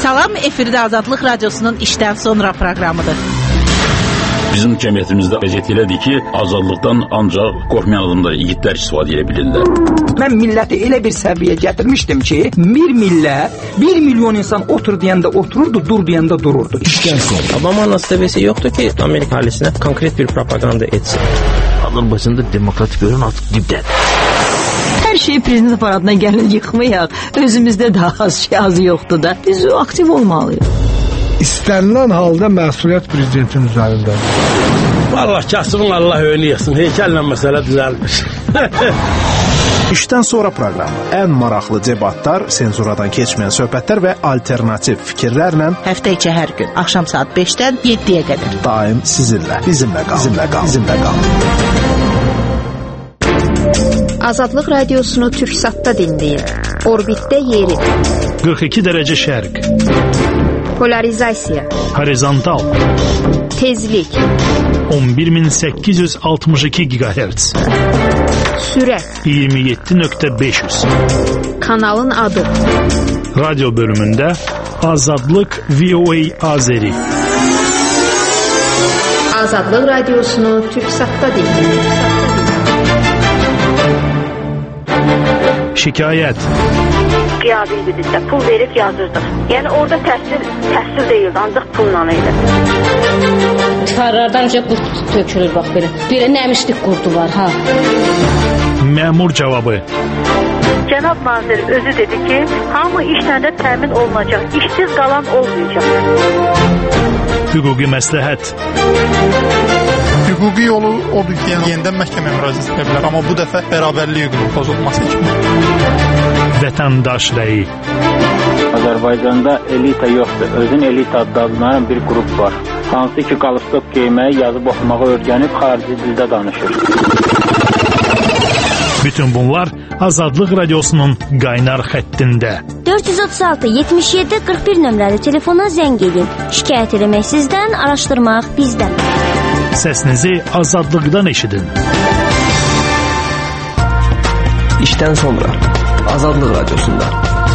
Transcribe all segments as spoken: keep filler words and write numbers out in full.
Salam, efirdə Azadlıq Radiosunun işdən sonra proqramıdır. Bizim cəmiyyətimizdə vəziyyət elədir ki, azadlıqdan ancaq qorxmayan adamlar, igidlər istifadə edə bilirlər. Mən milləti elə bir səviyyə gətirmişdim ki, bir millət, bir milyon insan otur deyəndə otururdu, dur deyəndə dururdu. İşdən sonra. Obama'nın seviyesi yoktu ki, Amerika ailesine konkret bir propaganda etsin. Azərbaycanda demokratik görün artıq dibdədir. Hər şeyi prezident aparatına gəlin yıxmayaq. Özümüzdə daha az şey azı yoxdur da. Biz aktiv olmalıyıq. İstənilən halda məsuliyyət prezidentin üzərindədir. Vallahi kasıbın Allah önü yıxsın. Heykəllə məsələ düzəlmiş. İşdən sonra proqramı. Ən maraqlı debatlar, senzuradan keçməyən söhbətlər və alternativ fikirlərlə Həftə içi hər gün axşam saat beşdən yeddiyə qədər. Daim sizinlə, bizimlə qal, bizimlə qal, bizimlə qal. Azadlıq Radiosunu Türksatda dinləyin. Orbitdə yeri. qırx iki dərəcə şərq. Polarizasiya. Horizontal. Tezlik. on bir min səkkiz yüz altmış iki gigahertz. Sürət. iyirmi yeddi nöqtə beş yüz. Kanalın adı. Radyo bölümündə Azadlıq V O A Azeri. Azadlıq Radiosunu Türksatda dinləyin. Şikayət. Qiyabi bizdə pul verib yazırdıq. Yəni orada təhsil, təhsil deyildi, ancaq pulla idi. Tifarlardan önce qurt tökülür bax belə. Belə nəmişlik qurdu var ha. Məmur cavabı. Cənab nazir özü dedi ki, hamı işlərdə təmin olunacaq, işsiz qalan olmayacaq. Hüquqi məsləhət. Hüquqi yolu odur ki, yəni yenidən məhkəməyə müraciət edə bilər, amma bu dəfə bərabərlik hüququnun pozulması kimi. Vətəndaş rəyi. Azərbaycanda elita yoxdur, özün elita adlanan bir qrup var. Hansı ki, qalstok geyməyi, yazıb oxumağı öyrənib xarici dildə danışır. Bütün bunlar Azadlıq Radiosunun qaynar xəttində. dörd yüz otuz altı yetmiş yeddi qırx bir nömrəli telefona zəng edin. Şikayət eləmək sizdən, araşdırmaq bizdən. Səsinizi azadlıqdan eşidin. İşdən sonra Azadlıq Radiosunda.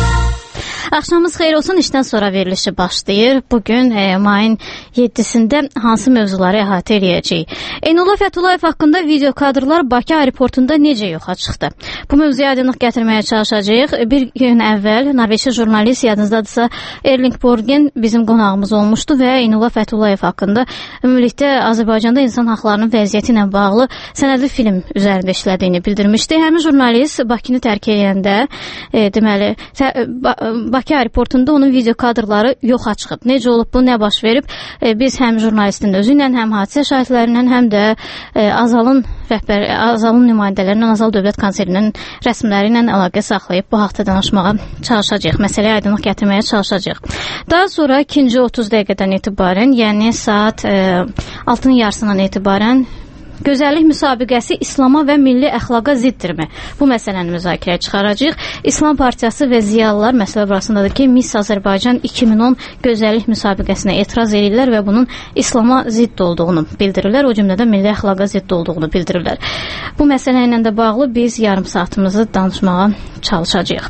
Axşamınız xeyir olsun, işdən sonra verilişi başlayır. Bugün e, mayın yeddisində hansı mövzuları əhatə eləyəcəyik? Eynullah Fəthullayev haqqında video kadrlar Bakı aeroportunda necə yoxa çıxdı? Bu mövzuya aydınlıq gətirməyə çalışacağıq. Bir gün əvvəl Norveçli jurnalist, yadınızdadırsa, Erling Borgen bizim qonağımız olmuşdu və Eynullah Fəthullayev haqqında ümumilikdə Azərbaycanda insan haqlarının vəziyyəti ilə bağlı sənədli film üzərində işlədiyini bildirmişdi. Həmin jurnalist Bakını tərk edəndə e, deməli tə, ba, Bakı aeroportunda onun video kadrları yoxa çıxıb. Necə olub bu, nə baş verib? E, biz həm jurnalistin özü ilə, həm hadisə şahidlərindən, həm də e, Azalın rəhbər, Azalın nümayəndələrindən, Azal Dövlət Konserinin rəsmləri ilə əlaqə saxlayıb bu haqda danışmağa çalışacağıq. Məsələyə aydınlıq gətirməyə çalışacağıq. Daha sonra ikinci otuz dəqiqədən etibarən, yəni saat e, altının yarısından etibarən gözəllik müsabiqəsi İslama və milli əxlaqa ziddirmi? Bu məsələni müzakirəyə çıxaracağıq. İslam Partiyası və ziyalılar məsələ burasındadır ki, Miss Azərbaycan iki min on gözəllik müsabiqəsinə etiraz edirlər və bunun İslama zidd olduğunu bildirirlər. O cümlədə milli əxlaqa zidd olduğunu bildirirlər. Bu məsələ ilə də bağlı biz yarım saatımızı danışmağa çalışacağıq.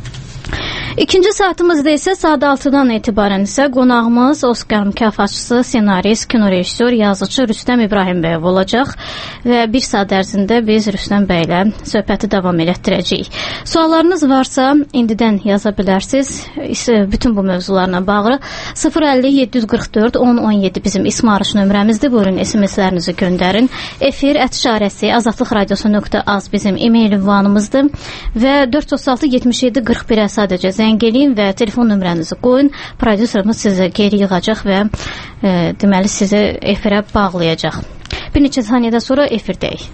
İkinci saatımızda isə saat altıdan etibarən isə qonağımız Oskar mükafatçısı, senarist, kino rejissor, yazıcı Rüstəm İbrahimbəyev olacaq və bir saat ərzində biz Rüstəm bəylə söhbəti davam elətdirəcəyik. Suallarınız varsa indidən yaza bilərsiniz. Bütün bu mövzularla bağlı sıfır əlli yeddi yüz qırx dörd on on yeddi bizim ismarış nömrəmizdir. Buyurun, S M S-lərinizi göndərin. Efir ət işarəsi azadlıq radiosu nöqtə az bizim e-mail ünvanımızdır və dörd yüz otuz altı yetmiş yeddi qırx birə sadəcə zəng eləyin və telefon nömrənizi qoyun. Prodüserimiz sizə geri yığacaq və e, deməli sizi efirə bağlayacaq. Bir neçə saniyədən sonra efirdəyik.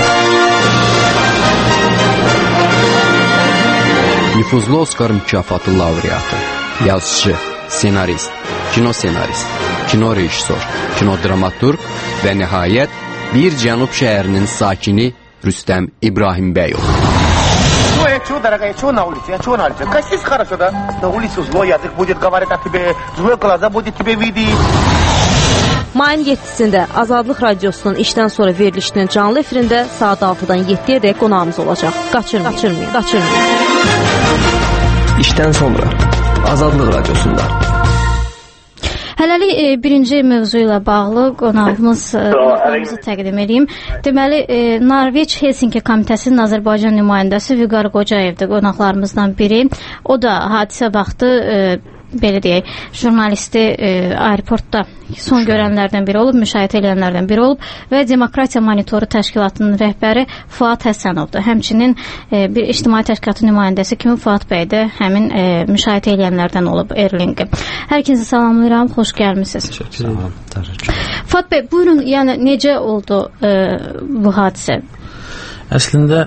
Nüfuzlu Oskar mükafatı laureatı, yazıcı, senarist, kino senarist, kino rejissor, kino dramaturg və nəhayət bir cənub şəhərinin sakini Rüstəm İbrahimbəyov. Чего, дорогая, чего на улице? А чего на улице? Косись хорошо, да? На улице злой язык будет говорить о тебе, злой глаза будет тебе видеть. Mayın yeddisində Azadlıq Radiosunun işdən sonra verilişinin canlı efirində saat altıdan yeddiyə dək qonağımız olacaq. Qaçırmayın, qaçırmayın, qaçırmayın. İşdən sonra Azadlıq Radiosunda. Hələlik e, birinci mövzu ilə bağlı qonağımız e, qonağımızı təqdim edeyim. Deməli, e, Norveç Helsinki Komitəsinin Azərbaycan nümayəndəsi Vüqar Qocayevdir qonaqlarımızdan biri. O da hadisə vaxtı e, belə deyək, jurnalisti e, aeroportda son görənlərdən biri olub, müşahidə edənlərdən biri olub və Demokratiya Monitoru Təşkilatının rəhbəri Fuad Həsənovdur. Həmçinin e, bir ictimai təşkilatın nümayəndəsi kimi Fuad bəy də həmin e, müşahidə edənlərdən olub, Erlingi. Hər kəsi salamlayıram, xoş gəlmisiniz. Fuad bəy, buyurun, yəni necə oldu e, bu hadisə? Əslində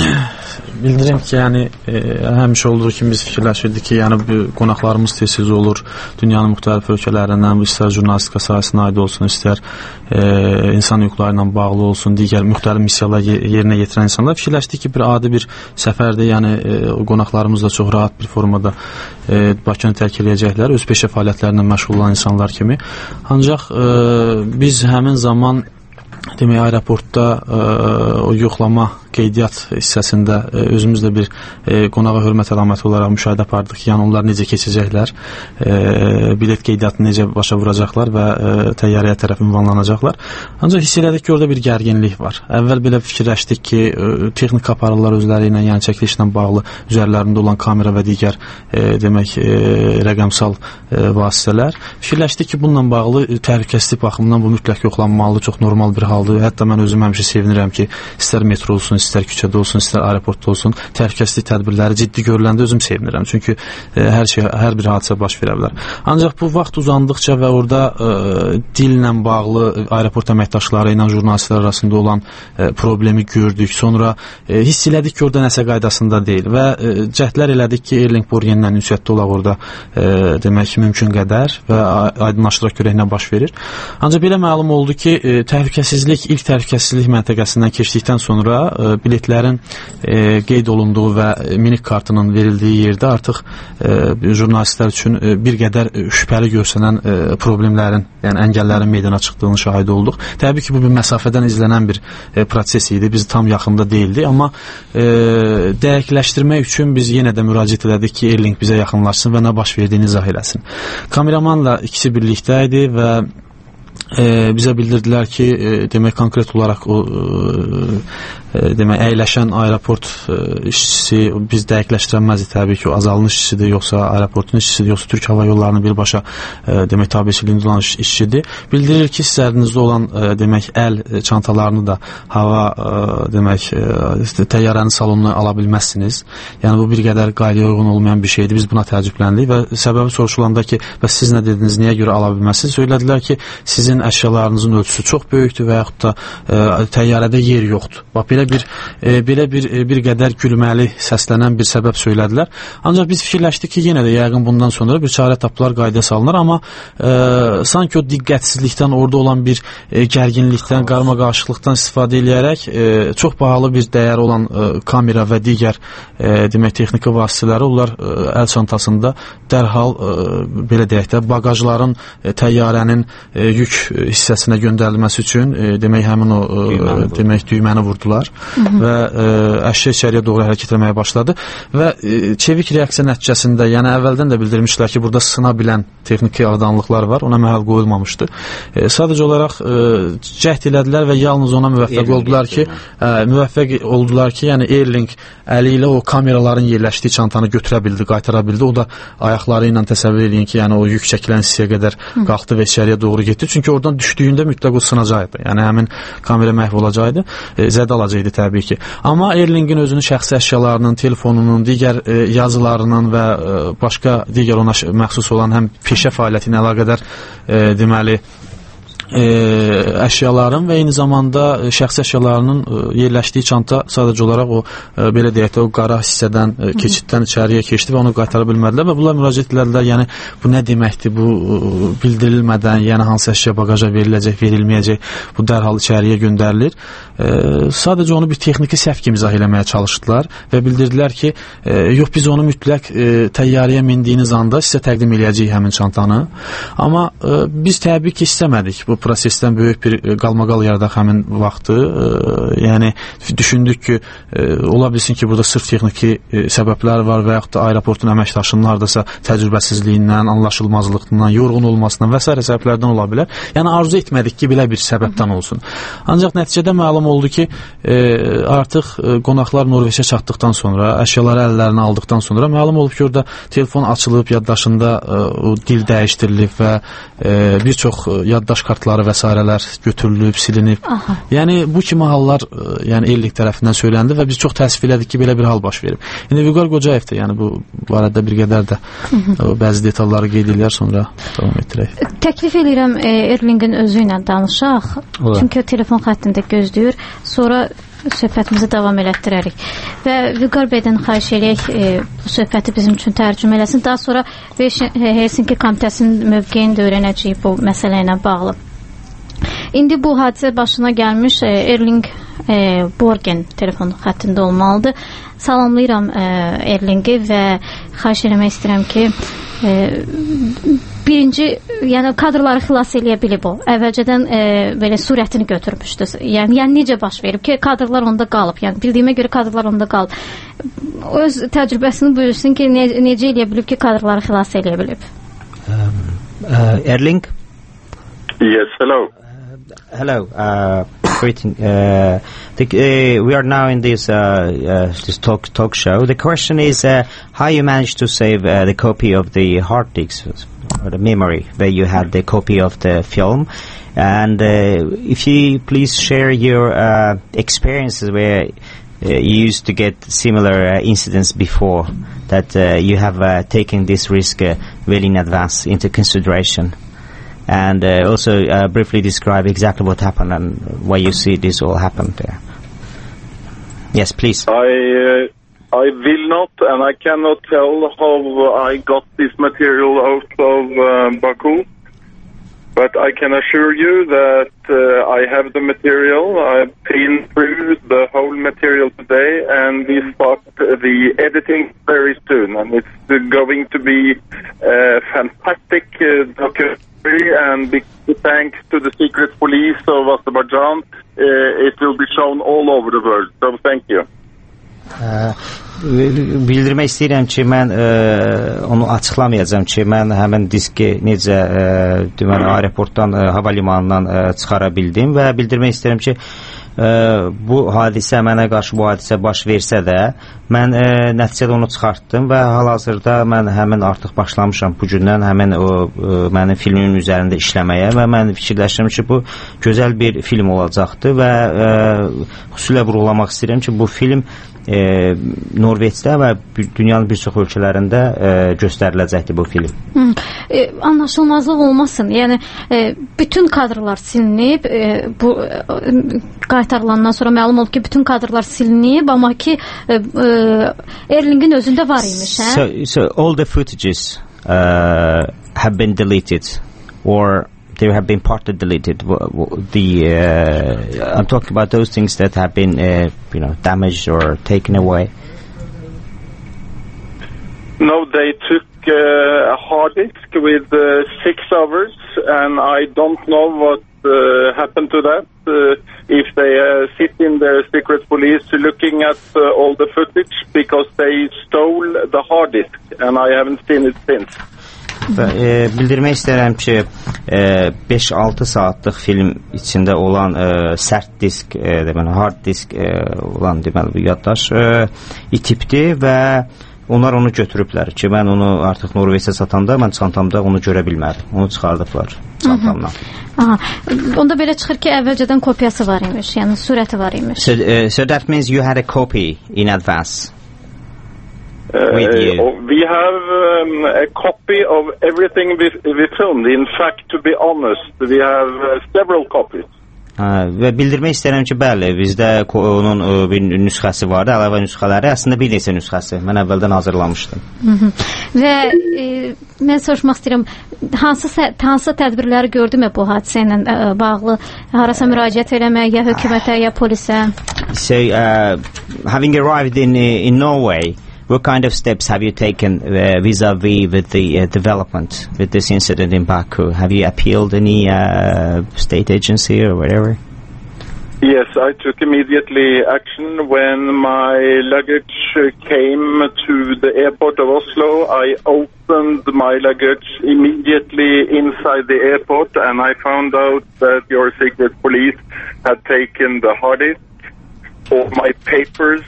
bildirim ki, yəni e, həmişə olduğu kimi biz fikirləşirdik ki, yəni bu qonaqlarımız tez-tez olur, dünyanın müxtəlif ölkələrindən, bu istər jurnalistika sahəsinə aid olsun, istər e, insan hüquqları ilə bağlı olsun, digər müxtəlif missiyalar yerinə yetirən insanlar. Fikirləşdik ki, bir adi bir səfərdir, yəni e, o qonaqlarımız da çox rahat bir formada e, Bakını tərk edəcəklər, öz peşə fəaliyyətlərindən məşğul olan insanlar kimi. Ancaq e, biz həmin zaman demək, aeroportda ə, o yoxlama qeydiyyat hissəsində ə, özümüz də bir ə, qonağa hörmət əlaməti olaraq müşahidə apardıq ki, yəni onlar necə keçəcəklər, ə, bilet qeydiyyatını necə başa vuracaqlar və ə, təyyarəyə tərəf ünvanlanacaqlar. Ancaq hiss elədik ki, orada bir gərginlik var. Əvvəl belə fikirləşdik ki, ə, texnik aparırlar özləri ilə, yəni çəkilişlə bağlı üzərlərində olan kamera və digər ə, demək, ə, rəqəmsal ə, vasitələr. Fikirləşdik ki, bununla bağlı təhlükəsizlik baxımından bu mütləq yoxlanmalı, çox normal bir haldır. Hətta mən özüm həmişə sevinirəm ki, istər metro olsun, istər küçədə olsun, istər aeroportda olsun, təhlükəsizlik tədbirləri ciddi görüləndə özüm sevinirəm. Çünki e, hər şey, hər bir hadisə baş verə bilər. Ancaq bu vaxt uzandıqca və orada e, dillə bağlı aeroport əməkdaşları ilə jurnalistlər arasında olan e, problemi gördük. Sonra e, hiss elədik ki, orada nəsə qaydasında deyil və e, cəhdlər elədik ki, Erling Borgenlə ünsiyyətdə olaq orada e, demək ki, mümkün qədər və aydınlaşdıraq görək nə baş verir. Ancaq belə məlum oldu ki, e, təhlükəsizlik, ilk təhlükəsizlik məntəqəsindən keçdikdən sonra e, biletlərin e, qeyd olunduğu və minik kartının verildiyi yerdə artıq e, jurnalistlər üçün e, bir qədər şübhəli görsənən e, problemlərin, yəni əngəllərin meydana çıxdığını şahid olduq. Təbii ki, bu bir məsafədən izlənən bir e, proses idi. Biz tam yaxında değildi, amma e, dəqiqləşdirmək üçün biz yenə də müraciət elədik ki, Erling bizə yaxınlaşsın və nə baş verdiyini izah eləsin. Kameramanla ikisi birlikdə idi və E, bizə bildirdilər ki, e, demək konkret olaraq o e, demək əyləşən aeroport e, işçisi, biz dəqiqləşdirənməzik təbii ki, o azalmış işçidir, yoxsa aeroportun işçisidir, yoxsa Türk Hava Yollarının birbaşa e, demək tabeçiliyində olan işçidir. Bildirir ki, sizlərinizdə olan e, demək əl çantalarını da hava e, demək e, təyyarənin salonuna ala bilməzsiniz. Yəni bu bir qədər qaydaya uyğun olmayan bir şeydir. Biz buna təəccübləndik və səbəbi soruşulanda ki, bəs siz nə dediniz, niyə görə ala bilməzsiniz? Söylədilər ki, sizin əşyalarınızın ölçüsü çox böyükdür və yaxud da e, təyyarədə yer yoxdur. Bax, belə bir, e, belə bir, e, bir qədər gülməli səslənən bir səbəb söylədilər. Ancaq biz fikirləşdik ki, yenə də yəqin bundan sonra bir çarə tapılar, qayda salınır, amma e, sanki o diqqətsizlikdən, orada olan bir e, gərginlikdən, qarmaqarışıqlıqdan istifadə edərək e, çox bahalı bir dəyər olan e, kamera və digər e, demək texniki vasitələri onlar e, əl çantasında dərhal e, belə deyək də bagajların e, təyyarənin e, yük hissəsinə göndərilməsi üçün e, demək həmin o e, düyməni demək düyməni vurdular. Hı -hı. Və e, əşya içəriyə doğru hərəkət etməyə başladı və e, çevik reaksiya nəticəsində, yəni əvvəldən də bildirmişlər ki, burada sına bilən texniki avadanlıqlar var, ona məhəl qoyulmamışdı. E, sadəcə olaraq e, cəhd elədilər və yalnız ona müvəffəq Erling oldular ki, e, müvəffəq oldular ki, yəni Erling əli ilə o kameraların yerləşdiyi çantanı götürə bildi, qaytara bildi. O da ayaqları ilə təsəvvür edin ki, yəni o yük çəkilən hissəyə qədər qalxdı və içəriyə doğru getdi. Çünki oradan düşdüyündə mütləq o sınacaqdı. Yəni həmin kamera məhv olacaqdı, e, zədə alacaqdı təbii ki. Amma Erlingin özünün şəxsi əşyalarının, telefonunun, digər e, yazılarının və e, başqa digər ona məxsus olan həm peşə fəaliyyəti ilə əlaqədar e, deməli E, əşyaların və eyni zamanda e, şəxsi əşyalarının e, yerləşdiyi çanta sadəcə olaraq o e, belə deyək də o qara hissədən e, keçiddən içəriyə keçdi və onu qaytara bilmədilər və bunlar müraciət etdilər, yəni bu nə deməkdir, bu e, bildirilmədən, yəni hansı əşya bagaja veriləcək, verilməyəcək, bu dərhal içəriyə göndərilir. E, sadəcə onu bir texniki səhv kimi izah eləməyə çalışdılar və bildirdilər ki, e, yox, biz onu mütləq e, təyyarəyə mindiyiniz anda sizə təqdim eləyəcəyik həmin çantanı. Amma e, biz təbii ki, istəmədik bu prosesdən böyük bir qalmaqal yaradaq həmin vaxtı. Yəni düşündük ki, ola bilsin ki, burada sırf texniki səbəblər var və yaxud da aeroportun əməkdaşının hardasa təcrübəsizliyindən, anlaşılmazlıqdan, yorğun olmasından və s. səbəblərdən ola bilər. Yəni arzu etmədik ki, belə bir səbəbdən olsun. Ancaq nəticədə məlum oldu ki, artıq qonaqlar Norveçə çatdıqdan sonra, əşyaları əllərinə aldıqdan sonra məlum olub ki, orada telefon açılıb, yaddaşında o dil dəyişdirilib və bir çox yaddaş kartları və s.lər götürülüb, silinib. Aha. Yəni bu kimi hallar yəni ellik tərəfindən söyləndi və biz çox təəssüf elədik ki, belə bir hal baş verib. İndi Vüqar Qocayev də yəni bu barədə bir qədər də bəzi detalları qeyd edilər, sonra davam etdirək. Təklif edirəm Erlingin özü ilə danışaq. Ola. Çünki telefon xəttində gözləyir. Sonra söhbətimizi davam elətdirərik. Və Vüqar bəydən xahiş eləyək e, bu söhbəti bizim üçün tərcümə eləsin. Daha sonra Helsinki komitəsinin mövqeyini də öyrənəcəyik bu məsələ ilə bağlı. İndi bu hadisə başına gəlmiş e, Erling e, Borgen telefon xəttində olmalıdır. Salamlayıram e, Erlingi və xahiş eləmək istəyirəm ki e, birinci, yəni kadrları xilas eləyə bilib o. Əvvəlcədən e, belə surətini götürmüşdü. Yəni, yəni necə baş verib ki, kadrlar onda qalıb. Yəni bildiyimə görə kadrlar onda qalıb. Öz təcrübəsini buyursun ki, ne, necə eləyə bilib ki, kadrları xilas eləyə bilib. Um, uh, Erling? Yes, hello. Uh, hello. Uh, greeting. Uh, the, uh, we are now in this uh, uh, this talk talk show. The question is uh, how you managed to save uh, the copy of the hard disk or the memory where you had the copy of the film, and uh, if you please share your uh, experiences where uh, you used to get similar uh, incidents before, that uh, you have uh, taken this risk uh, well in advance into consideration. And uh, also uh, briefly describe exactly what happened and why you see this all happen there. Yes, please. I uh, I will not, and I cannot tell how I got this material out of uh, Baku, but I can assure you that uh, I have the material. I've been through the whole material today, and we start the editing very soon, and it's uh, going to be a fantastic uh, documentary. And big thanks to the secret police of Azerbaijan, uh, it will be shown all over the world. So thank you. Uh, bildirmək istəyirəm ki, mən uh, onu açıqlamayacağam ki, mən həmin diski necə uh, deməli aeroportdan, uh, hava limanından uh, çıxara bildim və bildirmək istəyirəm ki, uh, bu hadisə mənə qarşı bu hadisə baş versə də mən uh, nəticədə onu çıxartdım və hal-hazırda mən həmin artıq başlamışam bu gündən həmin o uh, mənim filmimin üzərində işləməyə və mən fikirləşirəm ki, bu gözəl bir film olacaqdır və uh, xüsusilə vurğulamaq istəyirəm ki, bu film E, Norveçdə və dünyanın bir çox ölkələrində e, göstəriləcəkdir bu film. Hı. E, anlaşılmazlıq olmasın. Yəni e, bütün kadrlar silinib, e, bu e, qaytarılandan sonra məlum oldu ki, bütün kadrlar silinib, amma ki e, e, Erlingin özündə var imiş, hə? So, so all the footages uh, have been deleted or they have been partly deleted. The uh, I'm talking about those things that have been, uh, you know, damaged or taken away. No, they took uh, a hard disk with uh, six hours, and I don't know what uh, happened to that. Uh, if they uh, sit in their secret police looking at uh, all the footage, because they stole the hard disk, and I haven't seen it since. Və, e, bildirmək istəyirəm ki, e, beş altı saatlıq film içində olan e, sərt disk, e, deməli, hard disk e, olan deməli, bu yaddaş e, itibdir və onlar onu götürüblər ki, mən onu artıq Norveçə satanda, mən çantamda onu görə bilmədim. Onu çıxardıblar çantamdan. Aha. Onda belə çıxır ki, əvvəlcədən kopyası var imiş, yəni surəti var imiş. So, uh, so that means you had a copy in advance. Uh, we have um, a copy of everything we, we filmed. In fact, to be honest, we have uh, several copies. Ha, və bildirmək istəyirəm ki, bəli, bizdə onun ə, bir nüsxəsi vardı, əlavə nüsxələri, əslində bir neçə nüsxəsi. Mən əvvəldən hazırlamışdım. Hı -hı. Və e, mən soruşmaq istəyirəm, hansı, hansı tədbirləri gördümə bu hadisə ilə ə, bağlı? Harasa müraciət eləmək, ya hökumətə, ya polisə? So, uh, having arrived in, in Norway, what kind of steps have you taken uh, vis-a-vis with the uh, development with this incident in Baku? Have you appealed any uh, state agency or whatever? Yes, I took immediately action when my luggage came to the airport of Oslo. I opened my luggage immediately inside the airport, and I found out that your secret police had taken the hard disk, all my papers,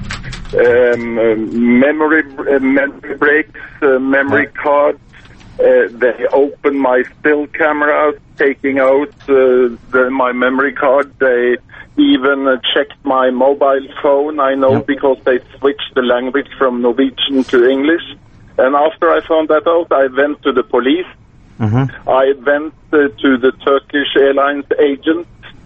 um, memory, uh, memory breaks, uh, memory cards. Uh, they opened my still camera, taking out uh, the, my memory card. They even uh, checked my mobile phone, I know, yep. because they switched the language from Norwegian to English. And after I found that out, I went to the police. Mm-hmm. I went uh, to the Turkish Airlines agent.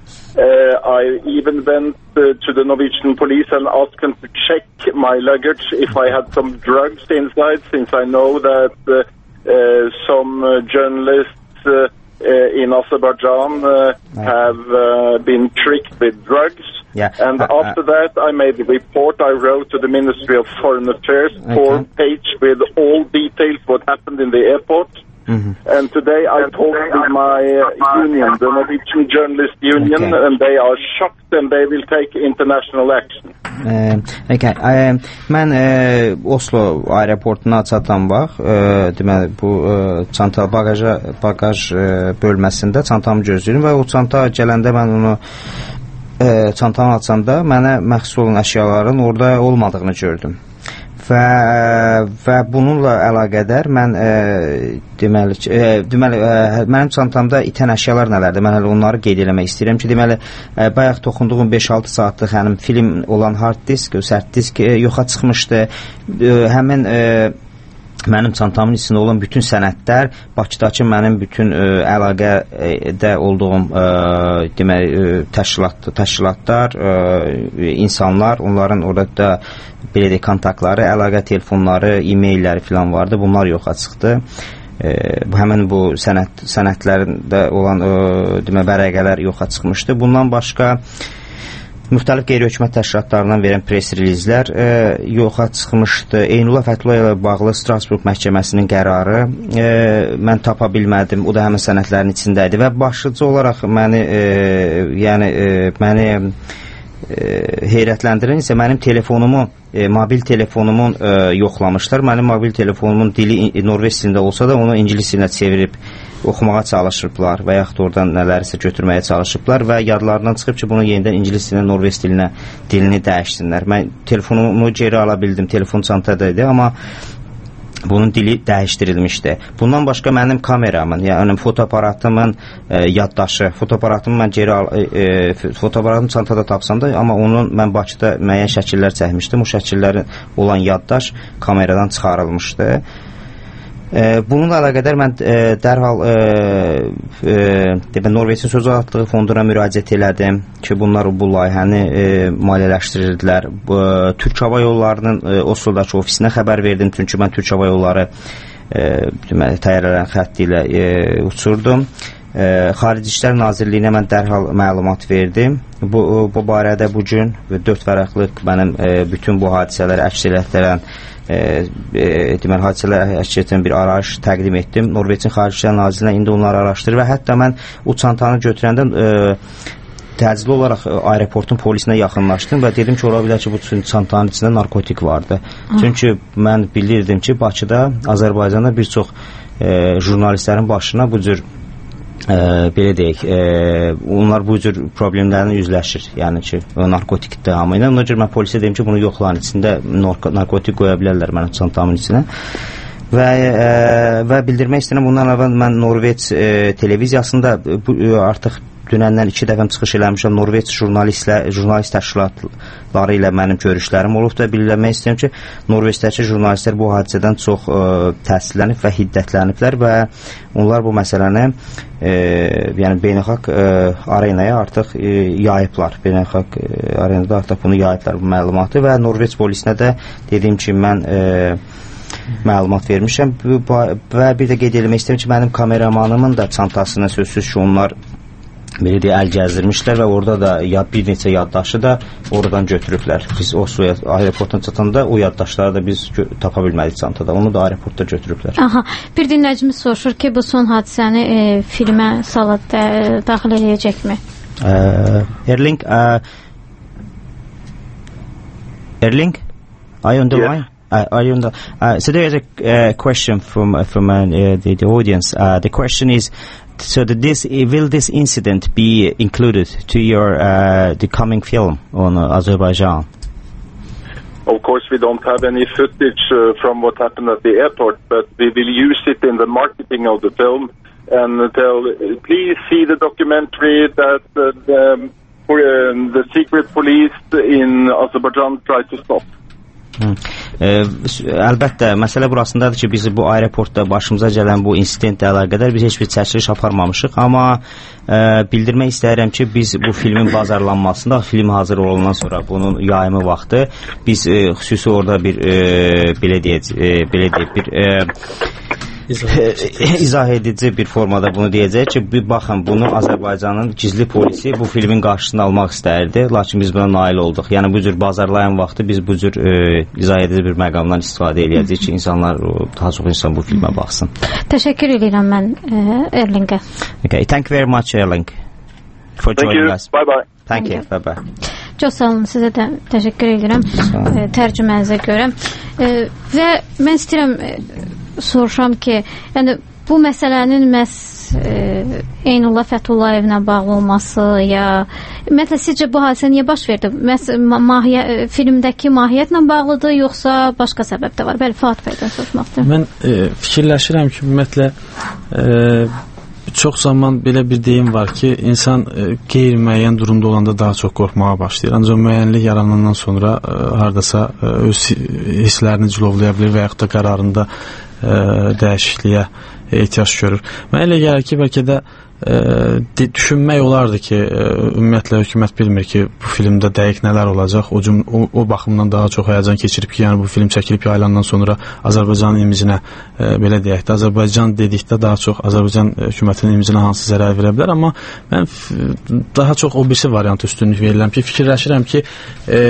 Uh, I even went uh, to the Norwegian police and asked them to check my luggage if I had some drugs inside, since I know that uh, Uh, some uh, journalists uh, uh, in Azerbaijan uh, right. have uh, been tricked with drugs. Yeah. And uh, after uh, that, I made a report. I wrote to the Ministry of Foreign Affairs, okay. four page with all details what happened in the airport. Mm-hmm. And today I talked with my uh, union, the Norwegian Journalist Union, okay. and they are shocked and they will take international action. Ee, okay. Ee, mən e, Oslo aeroportuna çatan vaxt, e, deməli bu e, çanta bagaja bagaj e, bölməsində çantamı gözləyirəm və o çanta gələndə mən onu e, çantanı açanda mənə məxsus olan əşyaların orada olmadığını gördüm. Və və bununla əlaqədar mən e, deməli e, deməli e, mənim çantamda itən əşyalar nələrdir? Mən hələ onları qeyd eləmək istəyirəm ki, deməli e, bayaq toxunduğum beş altı saatlıq həmin film olan hard disk, sərt disk e, yoxa çıxmışdı. E, həmin e, mənim çantamın içində olan bütün sənədlər, Bakıdakı mənim bütün ə, əlaqədə olduğum ə, deməli ə, təşkilat təşkilatlar, ə, insanlar, onların orada da belə də kontaktları, əlaqə telefonları, e-mailləri filan vardı. Bunlar yoxa çıxdı. Ə, həmin bu sənəd sənədlərində olan ə, deməli vərəqələr yoxa çıxmışdı. Bundan başqa müxtəlif qeyri-hökumət təşkilatlarından verən press relizlər e, yoxa çıxmışdı. Eynullah Fəthullayev ilə bağlı Strasburq məhkəməsinin qərarı e, mən tapa bilmədim. O da həmin sənədlərin içində idi və başlıca olaraq məni e, yəni e, məni e, heyrətləndirən isə mənim telefonumu, e, mobil telefonumun e, yoxlamışlar. Mənim mobil telefonumun dili Norveç dilində olsa da onu ingilis dilinə çevirib oxumağa çalışıblar və yaxud oradan nələrsə götürməyə çalışıblar və yadlarından çıxıb ki, bunu yenidən ingilis dilinə, Norveç dilinə dilini dəyişsinlər. Mən telefonumu geri ala bildim, telefon çantada idi, amma bunun dili dəyişdirilmişdi. Bundan başqa mənim kameramın, yəni fotoaparatımın e, yaddaşı, fotoaparatımı mən geri al, e, e, fotoaparatımı çantada tapsam da, amma onun mən Bakıda müəyyən şəkillər çəkmişdim. O şəkillərin olan yaddaş kameradan çıxarılmışdı. E, bununla əlaqədar mən e, dərhal e, e, Norveçin Söz Azadlığı Fonduna müraciət elədim ki, bunlar bu layihəni e, maliyyələşdirirdilər. Bu, Türk Hava Yollarının e, Oslodakı ofisinə xəbər verdim, çünki mən Türk Hava Yolları e, təyyarələrin xətti ilə e, uçurdum. E, Xarici İşlər Nazirliyinə mən dərhal məlumat verdim. Bu, bu barədə bugün dörd vərəqlıq mənim e, bütün bu hadisələri əks etdirən E, e, deməli hadisələr əks etdirən bir arayış təqdim etdim. Norveçin Xarici İşlər Nazirliyinə indi onları araşdırır və hətta mən o çantanı götürəndə e, təcili olaraq aeroportun polisinə yaxınlaşdım və dedim ki, ola bilər ki, bu çantanın içində narkotik vardı. Hı. Çünki mən bilirdim ki, Bakıda, Azərbaycanda bir çox e, jurnalistlərin başına bu cür e, belə deyək, e, onlar bu cür problemlərlə üzləşir. Yəni ki, narkotik ittihamı ilə. Ona görə mən polisə dedim ki, bunu yoxlayın, içində narkotik qoya bilərlər mənim çantamın içinə. Və, e, və bildirmək istəyirəm, bundan əvvəl mən Norveç e, televiziyasında bu, e, artıq dünəndən iki dəfəm çıxış eləmişəm. Norveç jurnalistlə, jurnalist təşkilatları ilə mənim görüşlərim olub da bildirmək istəyirəm ki, Norveçdəki jurnalistlər bu hadisədən çox e, təsirlənib və hiddətləniblər və onlar bu məsələni e, yəni beynəlxalq e, arenaya artıq e, yayıblar. Beynəlxalq e, arenada artıq bunu yayıblar bu məlumatı və Norveç polisinə də dediyim ki, mən e, məlumat vermişəm və bir də qeyd etmək istəyirəm ki, mənim kameramanımın da çantasını sözsüz ki, onlar belə deyə əl gəzdirmişlər və orada da ya bir neçə yaddaşı da oradan götürüblər. Biz o suya aeroportdan çatanda o yaddaşları da biz tapa bilmədik çantada. Onu da aeroportda götürüblər. Aha, bir dinləyicimiz soruşur ki, bu son hadisəni e, filmə salat da, daxil edəcəkmi? Uh, Erling, uh, Erling, are you on the yes. line? Uh, are you on the, uh, so there is a uh, question from uh, from uh, the, the audience. Uh, the question is, so that this will this incident be included to your uh, the coming film on uh, Azerbaijan? Of course, we don't have any footage uh, from what happened at the airport, but we will use it in the marketing of the film. And tell, please see the documentary that uh, the, for, uh, the secret police in Azerbaijan tried to stop. Hı. E, əlbəttə, məsələ burasındadır ki, biz bu aeroportda başımıza gələn bu insidentlə əlaqədar biz heç bir çəkiliş aparmamışıq, amma e, bildirmək istəyirəm ki, biz bu filmin bazarlanmasında, film hazır olandan sonra bunun yayımı vaxtı biz e, xüsusi orada bir e, belə deyək, e, belə deyək, bir e, izah edici bir formada bunu deyəcək ki, bir baxın, bunu Azərbaycanın gizli polisi bu filmin qarşısını almaq istəyirdi, lakin biz buna nail olduq. Yəni bu cür bazarlayan vaxtı biz bu cür e, izah edici bir məqamdan istifadə edəcəyik ki, insanlar, daha çox insan bu filmə baxsın. Təşəkkür edirəm mən e, Erlingə. Okay, thank you very much Erling for joining us. Bye bye. Thank you. Bye bye. Çox sağ olun, sizə də təşəkkür edirəm e, tərcümənizə görə. E, və mən istəyirəm e, soruşam ki, yəni bu məsələnin məhz e, Eynullah Fətullayevlə bağlı olması ya ümumiyyətlə sizcə bu hadisə niyə baş verdi? Məhz mahiyə, filmdəki mahiyyətlə bağlıdır, yoxsa başqa səbəb də var? Bəli, Fuad bəydən soruşmaq istəyirəm. Mən e, fikirləşirəm ki, ümumiyyətlə e, çox zaman belə bir deyim var ki, insan e, qeyri-müəyyən durumda olanda daha çox qorxmağa başlayır. Ancaq müəyyənlik yaranandan sonra e, hardasa e, öz hisslərini cilovlaya bilir və yaxud da qərarında e, dəyişikliyə ehtiyac görür. Mən elə gəlir ki, bəlkə də e, düşünmək olardı ki, e, ümumiyyətlə hökumət bilmir ki, bu filmdə dəqiq nələr olacaq. O, cüm, o, o baxımdan daha çox həyəcan keçirib ki, yəni bu film çəkilib yayılandan sonra Azərbaycanın imicinə e, belə deyək də, Azərbaycan dedikdə daha çox Azərbaycan hökumətinin imicinə hansı zərər verə bilər, amma mən daha çox o birisi variantı üstünlük verirəm ki, fikirləşirəm ki, e,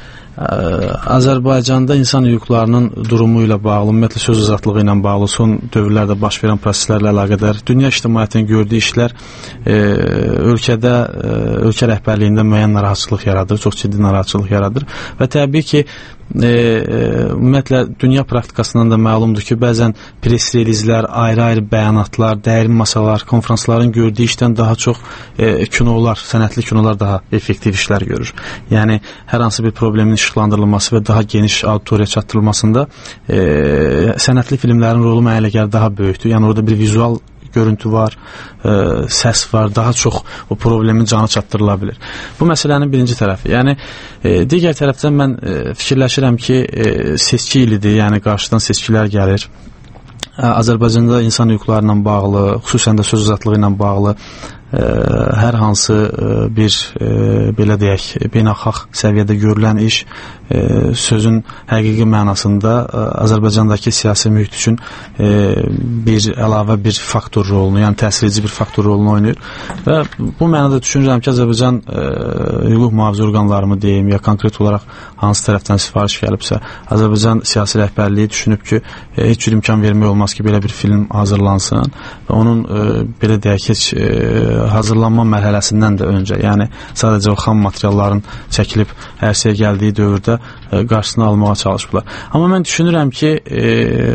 Azərbaycanda insan hüquqlarının durumu ilə bağlı, ümumiyyətlə söz azadlığı ilə bağlı son dövrlərdə baş verən proseslərlə əlaqədar dünya ictimaiyyətinin gördüyü işlər e, ölkədə, e, ölkə rəhbərliyində müəyyən narahatçılıq yaradır, çox ciddi narahatçılıq yaradır və təbii ki, E, e, ümumiyyətlə dünya praktikasından da məlumdur ki, bəzən press relizlər, ayrı-ayrı bəyanatlar, dərin masalar, konferansların gördüyü işdən daha çox e, kinolar, sənətli kinolar daha effektiv işlər görür. Yəni hər hansı bir problemin işıqlandırılması və daha geniş auditoriya çatdırılmasında e, sənətli filmlərin rolu mənə elə gəlir daha böyükdür. Yəni orada bir vizual görüntü var, e, səs var, daha çox o problemin canı çatdırıla bilir. Bu məsələnin birinci tərəfi. Yəni e, digər tərəfdən mən e, fikirləşirəm ki, e, seçki ilidir, yəni qarşıdan seçkilər gəlir. E, Azərbaycanda insan hüquqları ilə bağlı, xüsusən də söz azadlığı ilə bağlı e, hər hansı e, bir e, belə deyək, beynəlxalq səviyyədə görülən iş e, sözün həqiqi mənasında e, Azərbaycandakı siyasi mühit üçün e, bir əlavə bir faktor rolunu, yəni təsirləyici bir faktor rolunu oynayır və bu mənada düşünürəm ki, Azərbaycan e, hüquq mühafizə orqanlarımı deyim, ya konkret olaraq hansı tərəfdən sifariş gəlibsə, Azərbaycan siyasi rəhbərliyi düşünüb ki, e, heç bir imkan vermək olmaz ki, belə bir film hazırlansın və onun e, belə deyək, heç e, hazırlanma mərhələsindən də öncə, yəni sadəcə o xam materialların çəkilib ərsəyə gəldiyi dövrdə e, qarşısını almağa çalışıblar. Amma mən düşünürəm ki, e,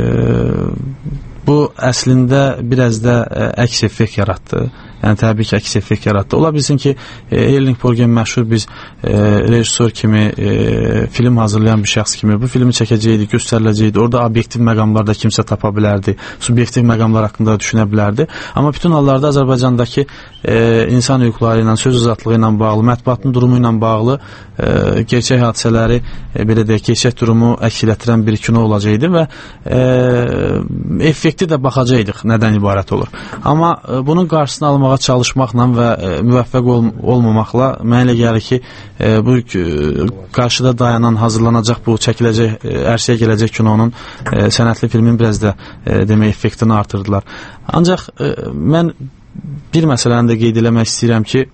bu əslində biraz da e, əks effekt yaratdı. Yəni təbii ki, əks effekt yaratdı. Ola bilsin ki, e, Erling Borgen məşhur biz e, rejissor kimi, e, film hazırlayan bir şəxs kimi bu filmi çəkəcəkdi, göstəriləcəkdi. Orada obyektiv məqamlarda kimsə tapa bilərdi, subyektiv məqamlar haqqında düşünə bilərdi. Amma bütün hallarda Azərbaycandakı e, insan hüquqları ilə, söz azadlığı ilə bağlı, mətbuatın durumu ilə bağlı e, gerçək hadisələri, e, belə deyək, gerçək durumu əks etdirən bir kino olacaqdı və e, effekti də baxacaqdıq, nədən ibarət olur. Amma e, bunun qarşısını almağa çalışmaqla və e, müvəffəq ol olmamaqla mənə elə gəlir ki, e, bu e, qarşıda dayanan, hazırlanacaq bu çəkiləcək, e, ərsəyə gələcək kinonun e, sənətli filmin biraz da e, demək effektini artırdılar. Ancaq e, mən bir məsələni də qeyd eləmək istəyirəm ki,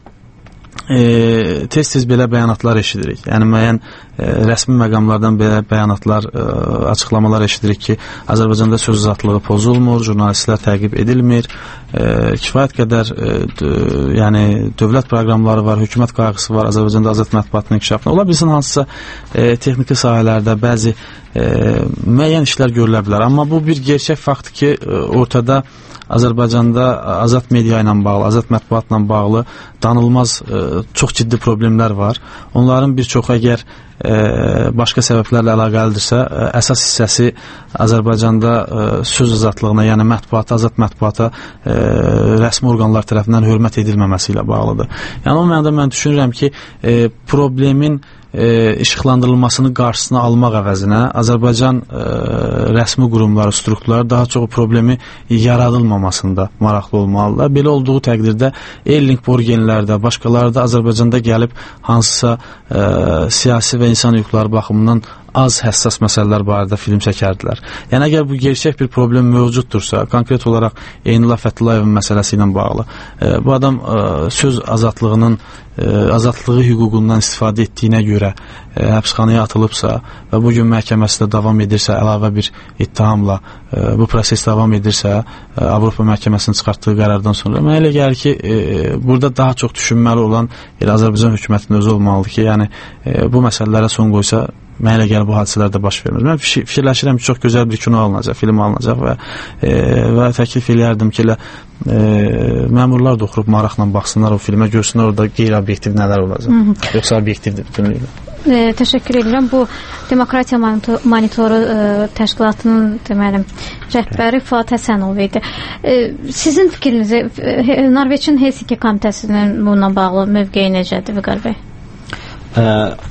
E, tez-tez belə bəyanatlar eşidirik. Yəni müəyyən e, rəsmi məqamlardan belə bəyanatlar, e, açıqlamalar eşidirik ki, Azərbaycanda söz azadlığı pozulmur, jurnalistlər təqib edilmir, e, kifayət qədər e, d, yəni dövlət proqramları var, hökumət qayğısı var Azərbaycanda azad mətbuatının inkişafına. Ola bilsin hansısa e, texniki sahələrdə bəzi e, müəyyən işlər görülə bilər, amma bu bir gerçək faktdır ki, e, ortada Azərbaycanda azad media ilə bağlı, azad mətbuatla bağlı danılmaz e, çox ciddi problemlər var. Onların bir çoxu əgər e, başqa səbəblərlə əlaqəlidirsə, e, əsas hissəsi Azərbaycanda e, söz azadlığına, yəni mətbuata, azad mətbuata e, rəsmi orqanlar tərəfindən hörmət edilməməsi ilə bağlıdır. Yəni o mənada mən düşünürəm ki, e, problemin E, işıqlandırılmasını qarşısına almaq əvəzinə Azərbaycan e, rəsmi qurumları, strukturları daha çox problemi yaradılmamasında maraqlı olmalılar. Belə olduğu təqdirdə Erling Borgenlərdə, başqaları da Azərbaycanda gəlib hansısa e, siyasi və insan hüquqları baxımından az həssas məsələlər barədə film çəkərdilər. Yəni əgər bu gerçək bir problem mövcuddursa, konkret olaraq Eynullah Fəthulayevin məsələsi ilə bağlı, e, bu adam e, söz azadlığının e, azadlığı hüququndan istifadə etdiyinə görə e, həbsxanaya atılıbsa və bu gün məhkəməsi də davam edirsə, əlavə bir ittihamla e, bu proses davam edirsə, e, Avropa məhkəməsinin çıxartdığı qərardan sonra mənə elə gəlir ki, e, burada daha çox düşünməli olan elə Azərbaycan hökumətinin özü olmalıdır ki, yəni e, bu məsələlərə son qoysa, mənə elə gəlir bu hadisələr də baş vermir. Mən fikirləşirəm ki, çox gözəl bir kino alınacaq, film alınacaq və e, və təklif eləyərdim ki, elə e, məmurlar da oxurub maraqla baxsınlar o filmə, görsünlər orada qeyri-obyektiv nələr olacaq. Hı -hı. Yoxsa obyektivdir bütünlüklə. E, təşəkkür edirəm. Bu Demokratiya Monitoru e, təşkilatının deməli rəhbəri Fuad Həsənov idi. E, sizin fikriniz, e, Norveçin Helsinki komitəsinin bununla bağlı mövqeyi necədir Vüqar bəy? E,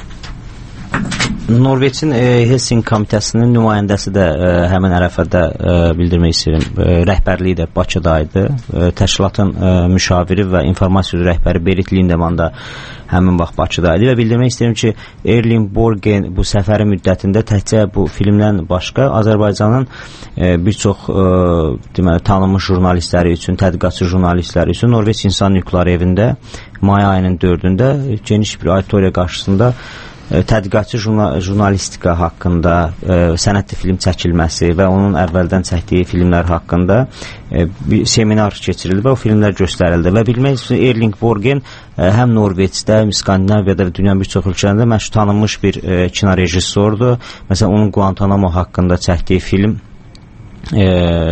Norveçin e, Helsinki komitəsinin nümayəndəsi də e, həmin ərəfədə e, bildirmək istəyirəm. E, rəhbərliyi də Bakıdaydı. E, təşkilatın e, müşaviri və informasiya üzrə rəhbəri Berit Lindemann da həmin vaxt Bakıdaydı və bildirmək istəyirəm ki, Erling Borgen bu səfəri müddətində təkcə bu filmdən başqa Azərbaycanın e, bir çox e, deməli tanınmış jurnalistləri üçün, tədqiqatçı jurnalistləri üçün Norveç İnsan Hüquqları evində may ayının dördündə geniş bir auditoriya qarşısında tədqiqatçı jurnalistika haqqında e, sənədli film çəkilməsi və onun əvvəldən çəkdiyi filmlər haqqında e, bir seminar keçirildi və o filmlər göstərildi və bilmək üçün Erling Borgen e, həm Norveçdə, həm Skandinaviyada və dünyanın bir çox ölkələrində məşhur tanınmış bir e, kino rejissordur. Məsələn, onun Guantanamo haqqında çəkdiyi film E,